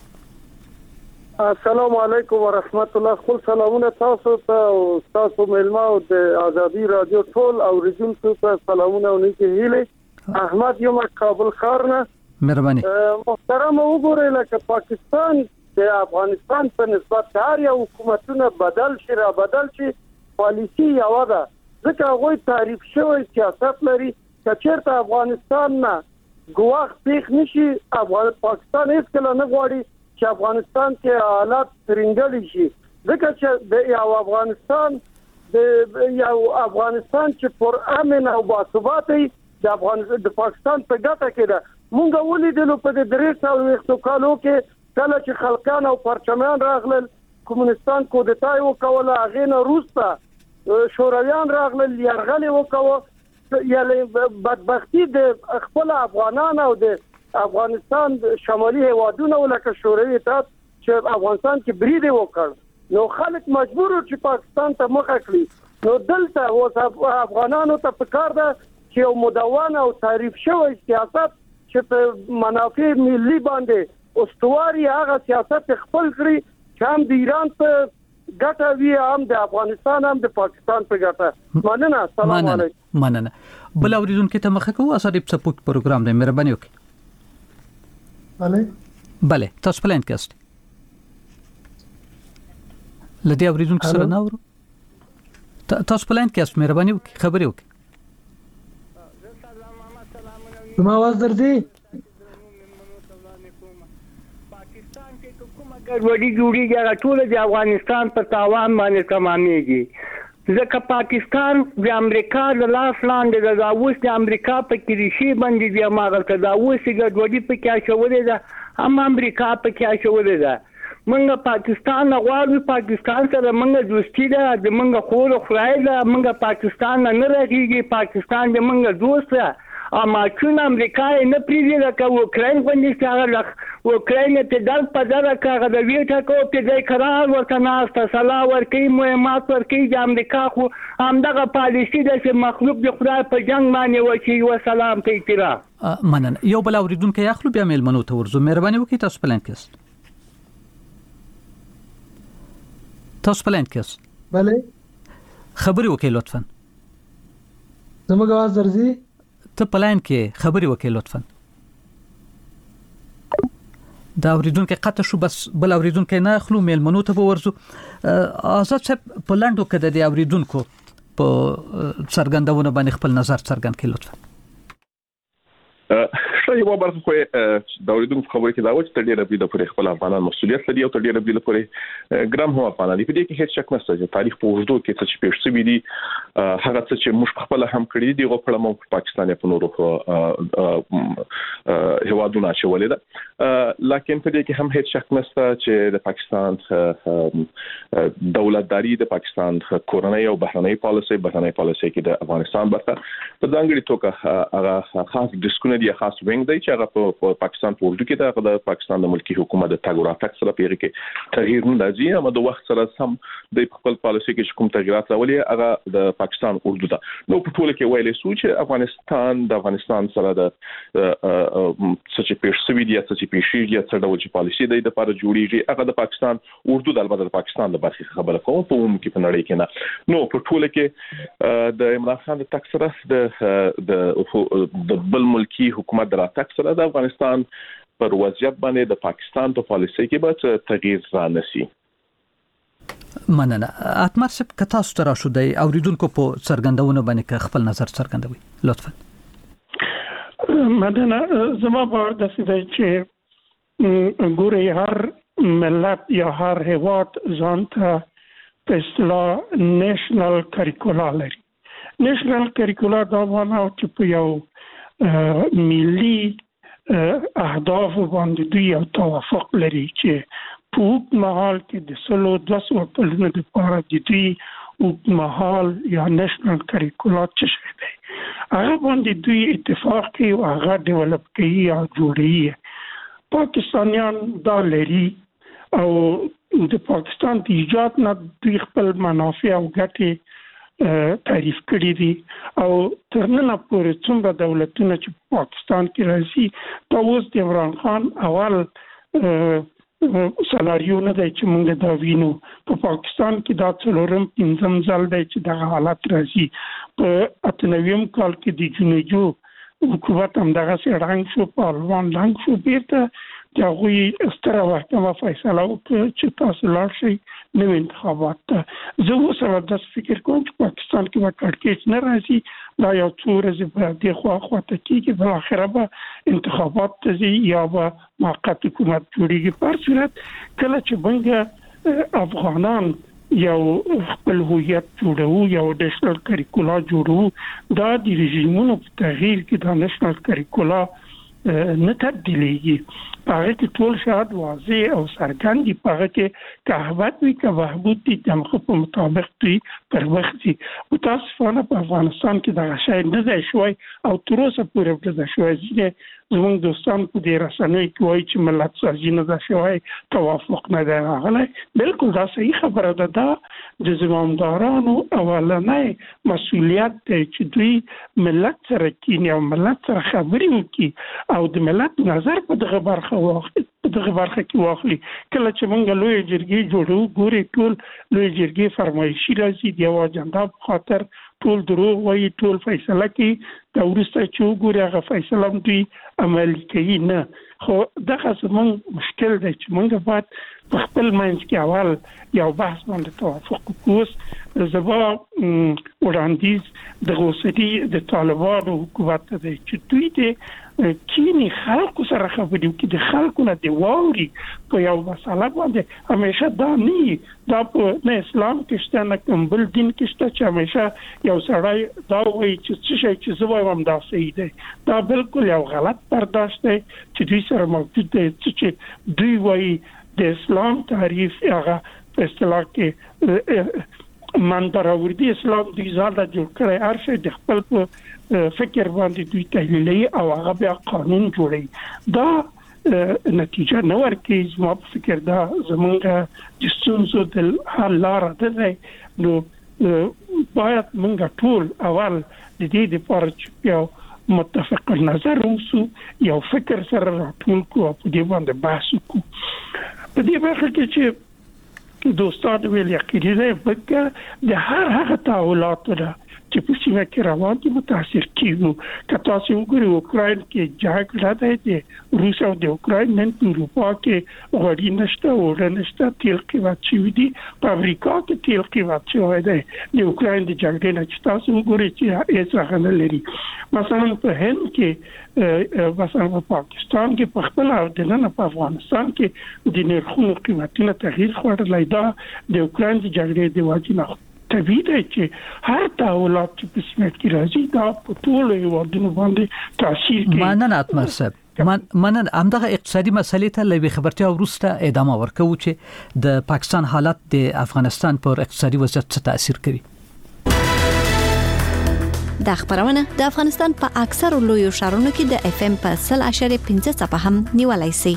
السلام علیکم ورحمت الله خپل سلامونه تاسو ته تاسو ملما او د ازادي رادیو ټول او اوریدونکو ته سلامونه او نیکی هیله احمد یو کابل خارنه مهرباني محترم وګورئ لکه پاکستان د افغانستان په نسبت هر یو حکومتونه بدل شي را بدل شي پالیسی یو ده ځکه هغه تعریف شوی سیاست لري چې چیرته افغانستان نه ګواښ پیښ نشي افغان پاکستان هیڅ کله نه غواړي چې افغانستان کې حالات ترنګل شي ځکه چې د یو افغانستان د یو افغانستان چې پر امن او باثباتي د افغانستان د پاکستان په ګټه کې ده مونږ ولیدلو په د درې سال وختو کالو کې کله چې خلکان او پرچمیان راغلل کومونستان کودتای وکوله هغه نه روسته شورویان راغلل یرغل وکوه یعنی بدبختی د خپل افغانان او د افغانستان شمالي هوادونه ولکه شوروي اتحاد چې افغانستان کې بریده وکړ نو خلک مجبور چې پاکستان ته مخه کړی نو دلته اوس افغانانو ته پکار ده چې یو مدون او تعریف شوی سیاست چې په منافع ملي باندې استواري هغه سیاست خپل کړی چې هم د ایران په ګټه وی هم د افغانستان هم د پاکستان په ګټه مننه سلام علیکم مننه بل اوریدونکو ته مخه کوو اساسي سپورت پروګرام دی مهرباني وکړئ بله بله تاسو پلان کاست لدی اوریدونکو سره ناورو تاسو پلان کاست مهرباني وکړئ خبري وکړئ ما आवाज درځي پاکستان کې کومه ګډوډي جوړیږي هغه ټول د افغانستان په تاوان باندې تمامېږي ځکه پاکستان د امریکا د لاس لاندې د اوس د امریکا په کې ریشي باندې دی ماغلته د اوس ګډوډي په کې شوې ده هم امریکا په کې شوې ده موږ پاکستان غواړو پاکستان سره موږ دوستي ده د موږ خور خړای ده موږ پاکستان نه راځي پاکستان د موږ دوست ده اما چون امریکا نه پریږي دا که اوکراین باندې څنګه اوکراین ته دل په دغه کاغه د ویټا کو په ځای قرار ورته ناسته سلا ورکی مهمات ورکی د امریکا خو همدغه پالیسی د مخلوق د خدای په جنگ باندې وچی و سلام ته احترام مننه یو بل اوریدونکو یخلو بیا میلمنو ته ورزو مهرباني وکړئ تاسو پلان کس تاسو پلان کس بله خبري وکړئ لطفا زموږ आवाज درځي ته پلان کې خبري وکړئ لطفا دا اوریدونکو قطع شو بس بل اوریدونکو نه خلو میلمنو ته ورزو آزاد صاحب په لاندو کې د اوریدونکو په څرګندونه باندې خپل نظر څرګند کړئ لطفا شای یو برخه خو د اوریدونکو خبرې کې دا و چې ډېر په پوره خپل افغانان مسولیت لري او ډېر په پوره ګرام هم افغانان دي په دې کې هیڅ شک نشته چې تاریخ په وجود کې څه پیښ شوی دي هغه څه چې موږ خپل هم کړی دي غو په مو پاکستان په نورو هوادونه چولې ده لکه په دې کې هم هیڅ شک نشته چې د پاکستان دولتداري د پاکستان کورنۍ او بهرنۍ پالیسي بهرنۍ پالیسي کې د افغانستان برخه په ځانګړي توګه هغه خاص ډیسکونه دي خاص وینګ جنگ دی چې هغه په پاکستان په اردو کې د پاکستان د ملکی حکومت د تګ راتګ سره پیری کې تغییر نه راځي، اما د وخت سره سم د خپل پالیسي کې کوم تغیرات راولي هغه د پاکستان اردو ده. نو په ټول کې ویلې سو چې افغانستان د افغانستان سره د څه چې پیښ دي څه چې پیښ دي څه ډول چې پالیسي د لپاره جوړیږي هغه د پاکستان اردو د البته د پاکستان د برخې خبره کوم په عموم کې په نړۍ کې نه. نو په ټول کې د عمران خان د تک سره د د بل ملکی حکومت د راتګ سره د افغانستان پر وضعیت باندې د پاکستان په پالیسي کې به تغییر رانسی. مننه. اتمر صاحب کتا سترا شو دی اوریدونکو په څرګندونه باندې خپل نظر څرګندوي لطفا. مننه. زما باور د سې چې ګوري هر ملت یا هر هیواد ځان ته په اصطلاح نېشنل کریکولا لري. نېشنل کریکولا دا معنی چې په یو ملي اهداف باندې دوی یو توافق لري چې په وخت مهال کې د سلو دوه سوه کلونو لپاره د دوی وخت مهال یا نېشنل کریکولا څه شي دی هغه باندې دوی اتفاق کوي او هغه ډیولپ کوي یا جوړوي. پاکستانیان دا لري او د پاکستان د ایجاد نه دوی خپل منافع او ګټې تعریف کړي دي او تر نن پورې څومره دولتونه چې په پاکستان کې راځي دا اوس د عمران خان اول سناریو نه دی چې موږ دا وینو. په پاکستان کې دا څلورم پنځم ځل دی چې دغه حالت راځي. په اته نویم کال کې د جنوجو حکومت هم دغه سي رنګ شو پارلمان رنګ شو بیرته د هغوی ستره محکمه فیصله وکړه چې تاسو لاړ شئ نوي انتخابات ته. زه اوس هم داسې فکر کوم چې پاکستان کې به کړکېچ نه راځي، دا یو څو ورځې به دې خوا خواته کېږي، بالاخره به انتخابات ته ځي یا به موقت حکومت جوړېږي. په هر صورت کله چې موږ افغانان یو خپل هویت جوړو یو نېشنل کریکولا جوړو دا د رژیمونو په تغییر کې دا نېشنل کریکولا نه تبدیلیږي. هغه کې ټول شاید واضح او څرګند دي. هغه کې کهبت وي که بهبود دي د مخه په مطابق دوی پر وخت دي. متاسفانه په افغانستان کې دغه شی نه دی شوی او تر اوسه پورې نه دی شوی. ځینې زموږ دوستان په دې رسنیو کې وایي چې ملت سازي نه ده شوی، توافق نه دی راغلی. بلکل دا صحیح خبره ده. دا د زمامدارانو اولنی مسؤلیت دی چې دوی ملت سره کینی او ملت سره خبرې وکړي او د ملت نظر په دغه برخه واخلي په دغه برخه کې واخلي. کله چې موږ لوی جرګې جوړو ګوري ټول لوی جرګې فرمایشي راځي د یو اجنډا په خاطر ټول دروغ وایي، ټول فیصله کوي، دا وروسته چې وګوري هغه فیصله هم دوی عملي کوي نه. خو دغه زموږ مشکل دی چې موږ باید په خپل منځ کې اول یو بحث باندې توافق وکړو. زه به وړاندیز د غوثري د طالبانو حکومت ته دی چې دوی د کینی خلکو سره خبرې وکړي، د خلکو نه د واوري په یو مسله باندې. همیشه دا نه دا په نه اسلام کې شته نه کوم بل دین کې شته چې همیشه یو سړی دا وایي چې څه شي چې زه وایم دا صحیح دی. دا بالکل یو غلط برداشت دی چې دوی سره موجود دی چې دوی وایي د اسلام تعریف هغه په اصطلاح کې من براوردي اسلام دوی ځاله جوړ کړی، هر شی د خپل په فکر باندې دوی تحلیلي او هغه بیا قانون جوړي. دا نتیجه نه ورکوي. زما په فکر دا زمونږ د ستونزو د حل لاره ده دی. نو باید موږ ټول اول د دې لپاره چې یو متفق نظر اوسو، یو فکر سره راټول کو او په دې باندې بحث وکړو. په دې برخه کې چې دوستان ویل یقیني دی بلکې د هر هغه تحولاتو ده چې په سیمه کې روان دي متاثر کیږي. که تاسو وګورئ اوکراین کې جګړه ده د روس او د اوکراین نن په اروپا کې غوړي نشته، اوړه نشته، تیل قیمت شوی دي. په امریکا کې تیل قیمت شوی دی. د اوکراین د جګړې نه چې تاسو وګورئ چې هیڅ هغه نه لري. مثلا په هند کې مثلا په پاکستان کې په خپل او د نن په افغانستان کې د نرخونو قیمتونه تغییر خوړلای. دا د اوکراین د جګړې د وجې نه طبیعي دی چې هر تحولات چې په سیمه کې راځي دا په ټولو هیوادونو باندې تاثیر کوي. مننه اتمر صاحب. من مننه همدغه اقتصادي مسلې ته لوي خبرتیا ورسته ادامه ورکوي چې د پاکستان حالت د افغانستان پر اقتصادي وضعیت څه تاثیر کوي. دا خبرونه د افغانستان په اکثر لویو ښارونو کې د اف ام په صفر اشاریه پنځه څپه هم نیولای شي.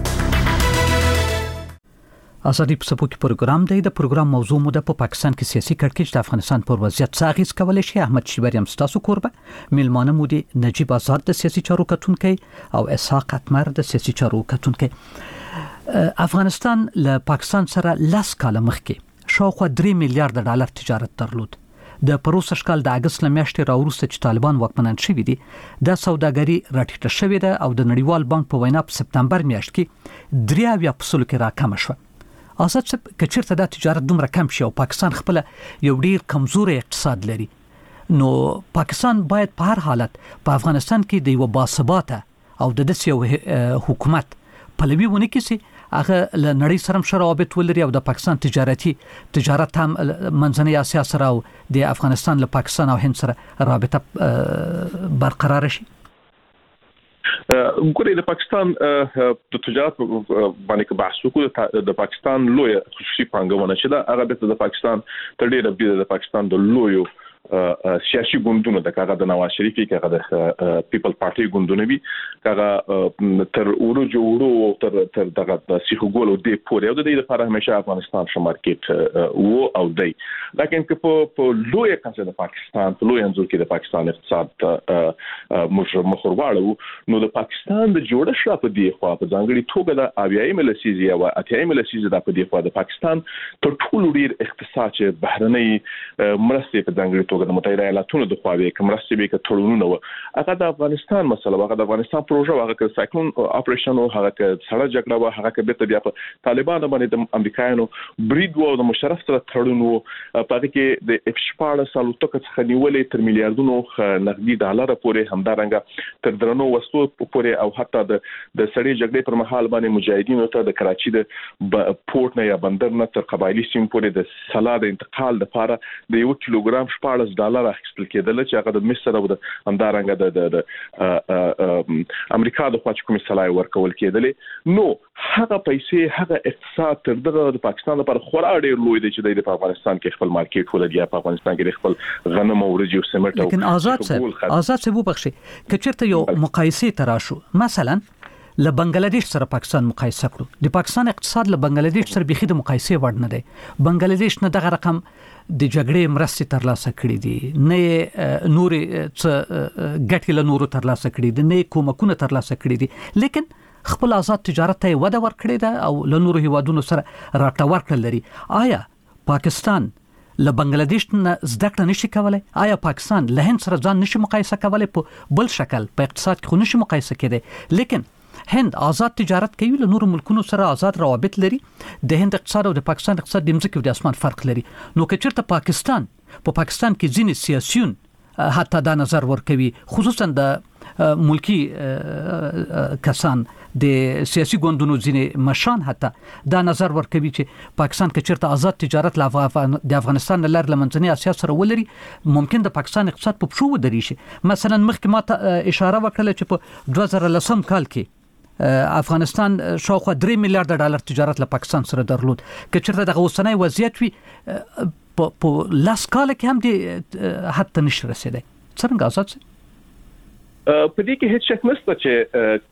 ازادي په سپو کې پروګرام دی. د پروګرام موضوع مو د پاکستان کې سیاسي کړکېچ د افغانستان پر وضعیت څه اغیز کولی شي. احمد شیبری هم ستاسو کوربه میلمانه مو دي نجیب آزاد د سیاسي چارو کتونکي او اسحاق اتمر د سیاسي چارو کتونکي. افغانستان له پاکستان سره لاس کاله مخکې شاوخوا درې میلیارډ ډالر تجارت درلود. د پروسه کال د اگست لمیاشتې راوروسته چې طالبان واکمنان شوي دي د سوداګري راټیټه شوې ده او د نړیوال بانک په وینا په سپتمبر میاشت کې درې اویا فیصد کې راکم شو. آزاد صاحب کچیرته د تجارت دومره کم شي او پاکستان خپل یو ډیر کمزوري اقتصاد لري نو پاکستان باید په هر حالت په افغانستان کې د یو باثباته او د داسې یو حکومت پلوي ونه کړي هغه له نړۍ سره هم روابط ولري او د پاکستان تجارتي تجارت هم منځنۍ اسیا سره او د افغانستان له پاکستان او هند سره رابطه برقرار شي. ګورې د پاکستان د تجارت باندې بحث وکړو. د پاکستان لوی خصوصي پانګونه چې دا هغه د پاکستان تر ډیره بیا د پاکستان د لویو سیاسي ګوندونو د کاغه د نواز شریف کاغه د پیپل پارټي ګوندونه وی کاغه تر ورجو ورو تر تر دغه سیخ ګولو دی پورې او د دې لپاره همیشه افغانستان شو مارکیټ وو او دی لکه په په لوی کانسه د پاکستان په لوی انځور کې د پاکستان اقتصاد مخور واړو نو د پاکستان د جوړښت په دی خو په ځانګړي توګه د اویایم لسیزي او اتیایم لسیزي د په دی خو د پاکستان تر ټولو ډیر اقتصاد چې بهرنۍ مرستې په ځانګړي توګه د متحده ایالاتونو د خواوې کوم مرستې به کټړونو و هغه د افغانستان مسله هغه د افغانستان پروژه هغه د سایکلون اپریشن او هغه د سړه جګړه و هغه به بیا په طالبانو باندې د امریکایانو برید و د مشرف سره تړونو په دې کې د افشپاړه سالو تک څخه نیولې تر میلیارډونو نقدي ډالر پورې همدارنګه تر درنو وسلو پورې او حتی د د سړې جګړې پر مهال باندې مجاهدینو ته د کراچي د پورت نه یا بندر نه تر قبایلی سیم پورې د سلا د انتقال لپاره د یو کیلوګرام شپاړس ډالر اخیستل کېدل چې هغه د مصر او د همدارنګه د امریکا د خوا کومې سلای ورکول کېدل نو هغه پیسې هغه اقتصاد تر دغه د پاکستان لپاره خورا ډیر لوی دی چې د افغانستان کې خپل مارکیټ ولري په افغانستان کې خپل غنم او ورجو سمټ او لیکن آزاد صاحب آزاد صاحب وبخښي کچرته یو مقایسه تراشو مثلا له بنگلاديش سره پاکستان مقایسه کړو د پاکستان اقتصاد له بنگلاديش سره بيخي د مقایسه وړ نه دی بنگلاديش نه دغه رقم د جګړې مرستې ترلاسه کړې دي نه نورې څه ګټې له نورو ترلاسه کړې دي نه کومکونه ترلاسه کړې دي لیکن خپل آزاد تجارت ته وده ورکړې ده او له نورو هیوادونو سره راټه ورکړل لري. آیا پاکستان له بنگلاديش نه زده کړه نشي کولای؟ آیا پاکستان له هند سره ځان نشي مقایسه کولای په بل شکل په اقتصاد کې خو نشي مقایسه کېدای لیکن هند آزاد تجارت کوي له نورو ملکونو سره آزاد روابط لري د هند اقتصاد او د پاکستان اقتصاد د مځکې او د اسمان فرق لري نو که چېرته پاکستان په پاکستان کې ځینې سیاسيون حتی دا نظر ورکوي خصوصا د ملکی کسان د سیاسي ګوندونو ځینې مشان حتی دا نظر ورکوي چې پاکستان که چېرته آزاد تجارت د افغانستان له لارې له منځنۍ اسیا سره ولري ممکن د پاکستان اقتصاد په پښو ودرېږي. مثلا مخکې ما ته اشاره وکړه چې په دوه زره لسم کال کې افغانستان شاوخوا درې میلیارډ ډالر تجارت له پاکستان سره درلود که چېرته دغه اوسنی وضعیت وي په لاس کال کې هم دې حد ته نشي رسېدی. څرنګه آزاد صاحب؟ په دې کې هیڅ شک نشته چې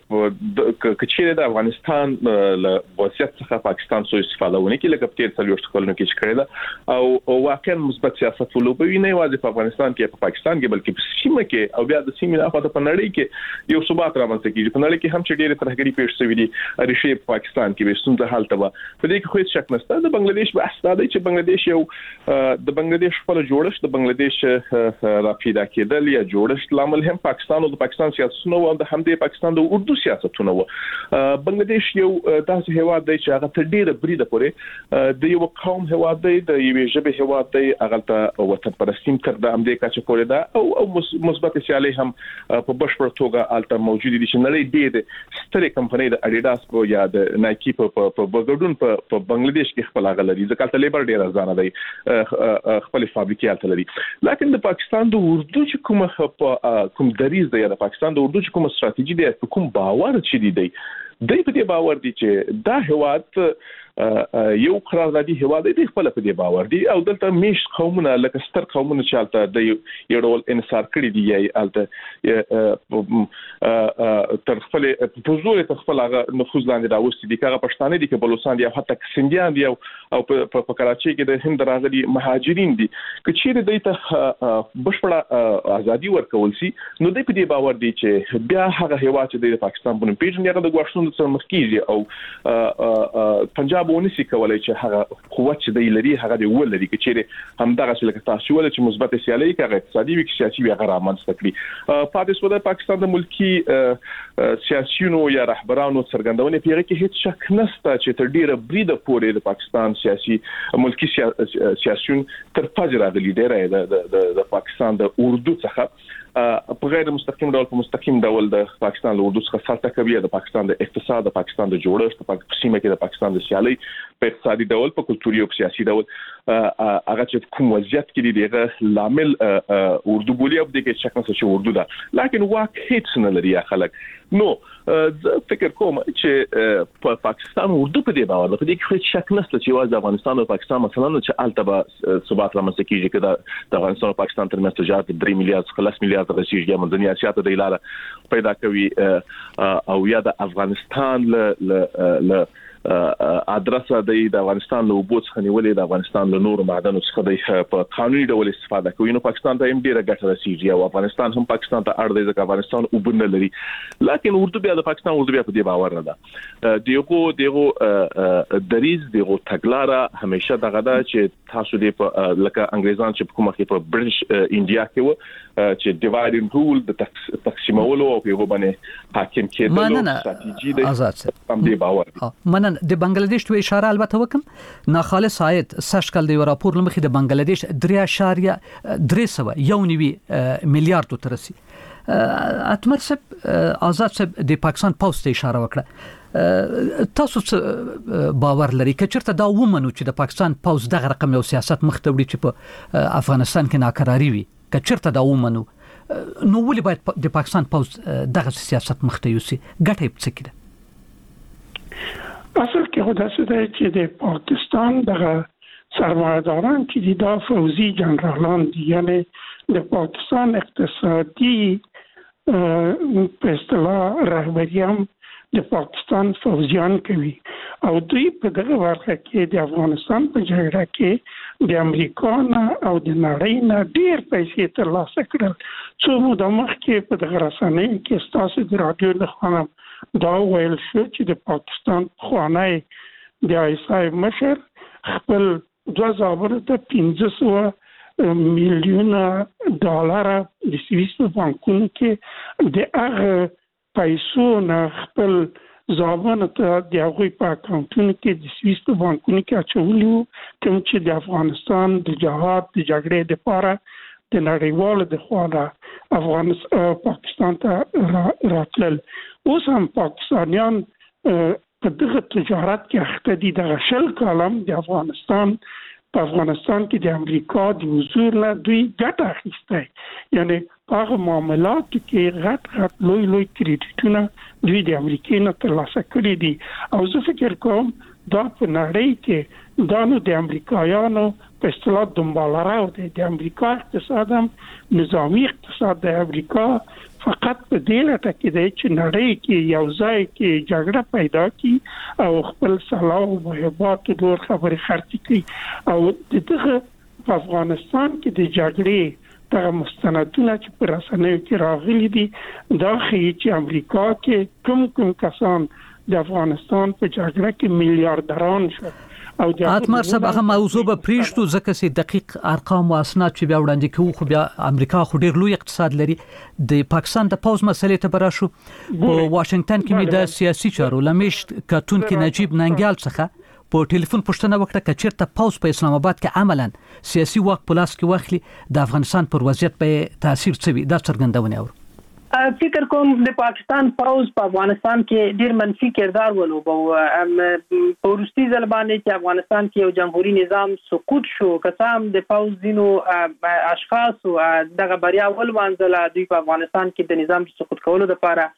کچېره د افغانستان له وضعیت څخه پاکستان سو استفاده ونه کې لکه په تیر څلور کلونو کې چې کړل او واقعا مثبت سیاست ولوبوي نه یوازې په افغانستان کې په پاکستان کې بلکې په سیمه کې او بیا د سیمې نه په نړۍ کې یو ثبات رامنځته کیږي. په نړۍ کې هم چې ډېر ترهګری پیښ شوې دي ریشه په پاکستان کې به ستونزه حل تبه په دې کې خو هیڅ شک نشته. د بنگلاديش بحث دا دی چې بنگلاديش یو د بنگلاديش خپل جوړښت د بنگلاديش را پیدا کېدل یا جوړښت لامل هم پاکستان او د پاکستان سیاستونه او د همدې پاکستان د اردو سیاستونه و. بنگلاديش یو داسې هیواد دی چې هغه تر ډیره بریده پورې د یو قوم هیواد دی د یوې ژبې هیواد دی هغه ته وطن پرستیم تر د امریکا چې پورې ده او او مثبت سیالي هم په بشپړ توګه الته موجود دي چې نړۍ ډېر سترې کمپنۍ د اډیداس په یا د نایکی په په بغدون په بنگلاديش کې خپل هغه لري ځکه ته لیبر ډېر ځانه دی خپل فابریکې الته لري. لکه د پاکستان د اردو چې کوم کوم دریز دی د پاکستان د اردو چې کوم ستراتیژي دی کوم باور چې دی دی د دې باور دي چې دا هواد یو قراردادي هواد دی خپل په دې باور دي او دلته میش قومونه لکه ستر قومونه چې الته د یو ډول انصار کړی دی یا الته تر خپل په زور ته خپل هغه نفوذ لاندې راوستي دي هغه پښتانه دي که بلوچستان دي او حتی سندیان دي او په کراچۍ کې د هند راغلي مهاجرین دي که چیرې دوی ته بشپړه ازادي ورکول شي نو دوی په دې باور دي چې بیا هغه هیواد چې د پاکستان په نوم پیژني هغه د ګواښونو سره مخ کیږي او پنجاب ونیسي کولای چې هغه قوت چې دی لري هغه دی ولري چې چیرې همدغه چې لکه تاسو ول چې مثبت سیالي کوي اقتصادي وي سیاسي وي هغه رامنځته کړي پاتې سو د پاکستان د ملکی سیاسيونو یا رهبرانو څرګندونه پیغه کې هیڅ شک نشته چې تر ډیره بریده پورې د پاکستان سیاسي ملکی سیاسيون تر فجر غلي ډیره د پاکستان د اردو څخه په غیر مستقیم ډول په مستقیم ډول د پاکستان له اردو څخه سالته کوي د پاکستان د اقتصاد د پاکستان د جوړښت په سیمه کې د پاکستان د سیالي په اقتصادي ډول په کلتوري او سیاسي ډول هغه چې کوم وضعیت کې دی دغه لامل اردو بولی او د کې شک نشته چې اردو ده لکه واک هیڅ نه لري خلک نو زه فکر کوم چې په پاکستان اردو په دې باور ده په دې کې هیڅ شک نشته چې واز د افغانستان او پاکستان مثلا چې التبا ثبات رامنځته کیږي چې د افغانستان او پاکستان ترمنځ تجارت درې میلیارډ خلاص میلیارډ رسیدي منځني اسیا ته د لاره پیدا کوي او یا د افغانستان له له ادرسه د افغانستان له وبو څخه نیولې د افغانستان له نور معدنو څخه د په قانوني ډول استفاده کوي نو پاکستان ته هم ډیره ګټه رسیږي او افغانستان هم پاکستان ته اړ دی ځکه افغانستان وبنه لري لکه اردو بیا د پاکستان اردو بیا په دې باور نه ده دیغه دیغه دریز دیغه تګلاره همیشه دغه ده چې تاسو دې په لکه انګریزان چې کومه کې په برټش انډیا کې و چې ډیوایډ اند رول د تقسیمولو او په باندې حاکم کېدلو استراتیژي د هم دې باور دي د بنگلاديش ته اشاره البته وکم ناخالص عاید سشکل دی راپور لمخې د بنگلاديش درې اشاریه درې سوه یو نیوي میلیارډ ترسي اتمر سب آزاد سب د پاکستان پوسټ اشاره وکړه تاسو باور لري چې چرته دا ومنو چې د پاکستان پوسټ دغه رقم یو سیاست مختوړي چې په افغانستان کې ناکراری وي که چرته دا ومنو نو ولې باید د پاکستان پوسټ دغه سیاست مختوي ګټه څه کړي اصل کې خو داسې دی چې د پاکستان دغه سرمایه‌داران چې دا فوزي جنرالان دي یعنی د پاکستان اقتصادي په اصطلاح رهبری هم د پاکستان فوزیان کوي او دوی په دغه برخه کې د افغانستان په جګړه کې د امریکا نه او د نړۍ نه ډېر پیسې ترلاسه کړل څو موده مخکې په دغه رسنیو کې ستاسو د رادیو له خوا دا ویل شو چې د پاکستان خوانی د ایسای مشر خپل دوه زابره ته پنځه سوه میلیونه ډالر د سویس په بانکونو کې د هغه پیسو نه خپل زابره ته د هغوی په اکاونټونو کې د سویس په بانکونو کې اچولي وو کوم چې د افغانستان د جهاد د جګړې دپاره د نړیوالو د خوا نه افغانستان پاکستان ته راتلل اوس هم پاکستانیان په دغه تجارت کې اخته دي دغه شل کالم د افغانستان په افغانستان کې د امریکا د حضور نه دوی ګټه اخیسته یعنی په هغه معاملاتو کې غټ غټ لوی لوی کریډیټونه دوی د امریکا نه ترلاسه کړي دي او زه فکر کوم دا په نړۍ کې دا نو د امریکایانو په اصطلاح دنباله‌رو دی د امریکا اقتصاد هم نظامی اقتصاد د امریکا فقط په دې لټه کې دی چې نړۍ کې یو ځای کې جګړه پیدا کړي او خپل سلاح او محبات ډور خبرې خرڅ کړي او دغه په افغانستان کې د جګړې دغه مستندونه چې پر رسنیو کې راغلي دي دا ښیي چې امریکا کې کوم کوم کسان د افغانستان په جګړه کې میلیارډران شو اتمر صاحب هغه موضوع به پریشتو ځکه چې دقیق ارقام او اسناد چې بیا وړاندې کوو خو بیا امریکا خو ډیر لوی اقتصاد لري د پاکستان د پوز مسلې ته براشو په واشنگټن کې مې د سیاسي چارو لمیشت کاتون کې نجیب ننګیال څخه په ټلیفون پوښتنه وکړه چې چیرته پوز په اسلام آباد کې عملاً سیاسي واک په لاس کې واخلي د افغانستان پر وضعیت به تاثیر څه وي دا څرګندونه اورو فکر کوم د پاکستان پوز په افغانستان کې ډیر منفي کردار ولوبو ام پورستی ځل باندې چې افغانستان کې یو جمهوریت نظام سقوط شو قسم د پوز دینو اشخاص او دغه بریا ول وانځله دوی په افغانستان کې د نظام سقوط کولو لپاره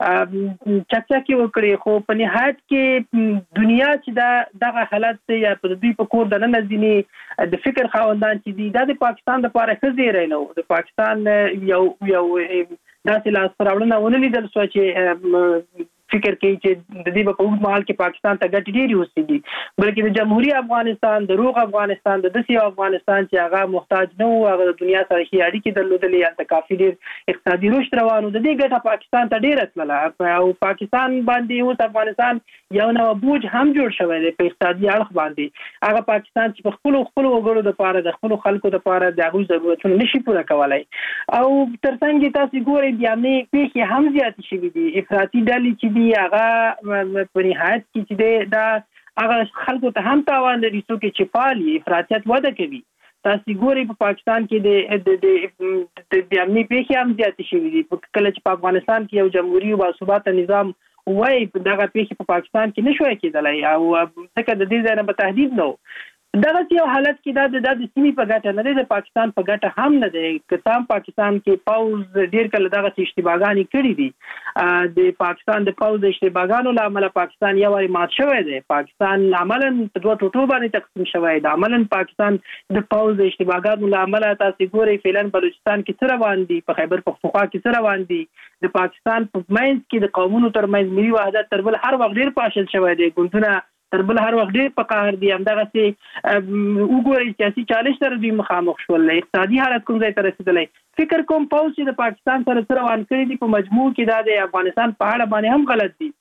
چکچکی وکړي خو په نهایت کې دنیا چې دا دغه حالت یا په دوی په کور د نه ځینی د فکر خاوندان چې دی د پاکستان لپاره خزیره نه د پاکستان یو یو داسې لاس راوړنه ونه لیدل سو چې فکر کوي چې د دې په وګړو مال کې پاکستان ته ګټ ډیری وسیږي بلکې د جمهوریت افغانستان د روغ افغانستان د دسي افغانستان چې هغه محتاج نه و هغه د دنیا سره هي اړیکې درلودلې یا د کافي ډیر اقتصادي رشد روانو د دې ګټه پاکستان ته ډیره تلله او پاکستان باندې اوس افغانستان یو نو بوج هم جوړ شوی دی په اقتصادي اړخ باندې هغه پاکستان چې په خپل خپل وګړو د پاره د خپل خلکو د پاره د هغه ضرورتونه نشي پوره کولای او ترڅنګ تاسو ګورئ بیا نه پیښې هم زیات شي دي افراطي ډلې چې هغه په نهایت کې چې دا هغه خلکو ته هم تاوان لري څوک چې پالي افراطیت وده کوي تاسو ګورئ په پاکستان کې د د د امني پیښې هم زیات شي دي کله چې په افغانستان کې یو جمهوریت او باثباته نظام وای دغه پیښې په پاکستان کې نشوي کېدلای او څنګه د دې ځای نه په تهدید نو دغه یو حالت کې دا د د سیمې په ګټه نه دی د پاکستان په ګټه هم نه دی که تام پاکستان کې پاوز ډیر کله دغه اشتباهګانی کړې دي د پاکستان د پاوز اشتباهګانو لامل پاکستان یو واری مات شوی دی پاکستان عملاً په دوه ټوټو باندې تقسیم شوی دی عملاً پاکستان د پاوز اشتباهګانو لامل تاسو ګورئ فعلاً بلوچستان کې سره روان دي په خیبر پختونخوا کې سره روان دي د پاکستان په منځ کې د قومونو ترمنځ ملي وحدت تر بل هر وخت ډیر پاشل شوی دی ګوندونه تر بل هر وخت ډیر په قهر دي همدغه سي وګورئ سیاسي چالش سره دوی مخامخ شول اقتصادي حالت کوم ځای ته رسیدلی فکر کوم پاوز چې د پاکستان سره سره روان کړی دي په مجموع کې د افغانستان په اړه باندې هم غلط دي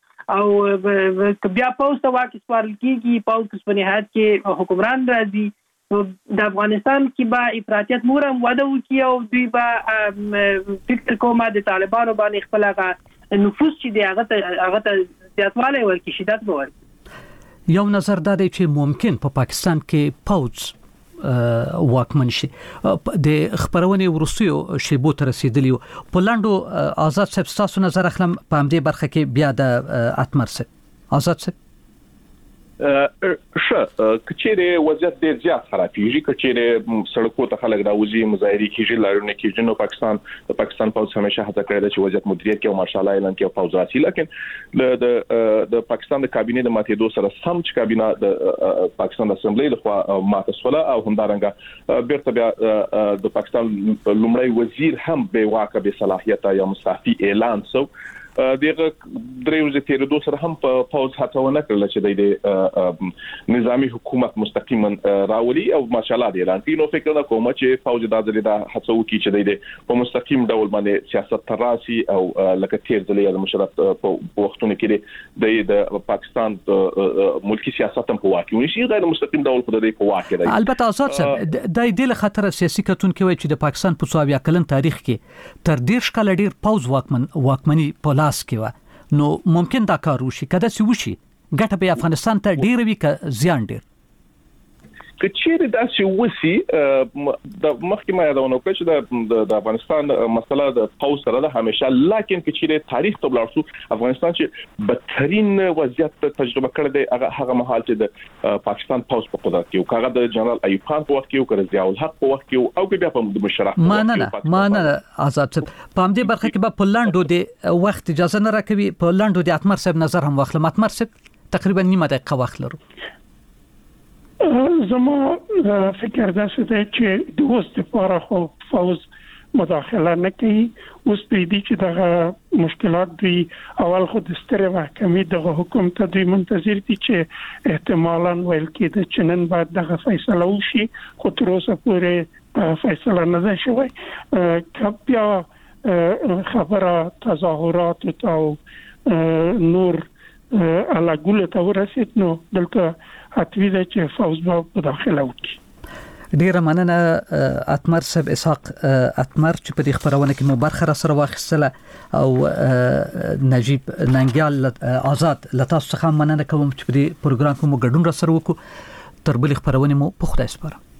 او بیا پاوز ته واکس پارل کیږي پاوز په نهایت کې حکمران راځي د افغانستان کې با افراطیت مورم وده وکي او دوی با فکر کوم د طالبانو باندې خپل نفوذ چې دی هغه هغه زیاتوالی ورکړي شدت به ورکړي یو نظر دا دی چې ممکن په پا پاکستان کې پوز واکمن شي د خبرونه ورسیو شیبو تر رسیدلی په لاندو آزاد صاحب تاسو نظر اخلم په همدې برخه کې بیا د اتمر صاحب آزاد صاحب ش کچېره وضعیت ډیر زیات خرابېږي کچېره سړکو ته خلک راوځي مظاهرې کیږي لارونه کیږي نو پاکستان د پاکستان پوز همیشه هڅه کړې چې وضعیت مدیریت کوي او مارشال اعلان کوي پوز راسي لکه د د پاکستان د کابینې د ماتېدو سره سم چې کابینه د پاکستان اسمبلی د خوا ماته سوله او همدارنګه بیرته بیا د پاکستان لومړی وزیر هم به واقع به صلاحیت یا مستعفي اعلان سو دغه دریوځ تیرېدو سره هم په پوز هڅونه کړل چې د نظامی حکومت مستقیما راولي او ماشاءالله د ایران نو فکر نه کوم چې فوج د ازلي د هڅو کوي چې د په مستقیم ډول باندې سیاست تراسي او لکه تیر ځلې د مشرف په وختونو کې د پاکستان ملکی سیاست هم په واقع ونشي غیر مستقیم ډول په دې په واقع دی البته آزاد صاحب د دې خطر سیاسي کتون کې وایي چې د پاکستان په څو بیا کلن تاریخ کې تر ډیر شکل ډیر پوز واکمن واکمني په لاس کې نو ممکن دا کار وشي کله چې وشي ګټه به افغانستان ته ډیر وي که زیان ډیر کچېره دا چې وسی د محکمه یادونه کوي چې د افغانستان مسله د پوز سره د همیشه لکه کچېره تاریخ ته بلارسو افغانستان چې بدترین وضعیت تجربه کړی دی هغه هغه مهال چې د پاکستان پوز په قدرت کې او هغه د جنرال ایوب خان په وخت کې او کړه ضیاء الحق په وخت کې او بیا په مشرف ما نه ما نه آزاد صاحب په همدې برخه کې په لاندو د وخت اجازه نه راکوي په لاندو د اتمر صاحب نظر هم واخلم اتمر صاحب تقریبا نیمه دقیقه وخت لرو زما فکر دا څه دی چې د اوس لپاره خو فوز مداخله نه کوي اوس دې چې دغه مشکلات دی اول خو د ستره محکمې دغه حکم ته دوی منتظر دي چې احتمالاً ویل کېده چې نن بعد دغه فیصله وشي خو تر اوسه پورې فیصله نه ده شوې که بیا خبره تظاهرات او نور علاګول ته ورسید نو دلته حتمی ده چې فوز به مداخله وکړي ډیره مننه اتمر صاحب اسحاق اتمر چې په دې خبرونه کې مو برخه را سره واخیستله او نجیب ننګیال آزاد لتاسو څخه مننه کوم چې په دې پروګرام کې مو ګډون را سره وکړو تر بل خبرونه مو په خدای سپارم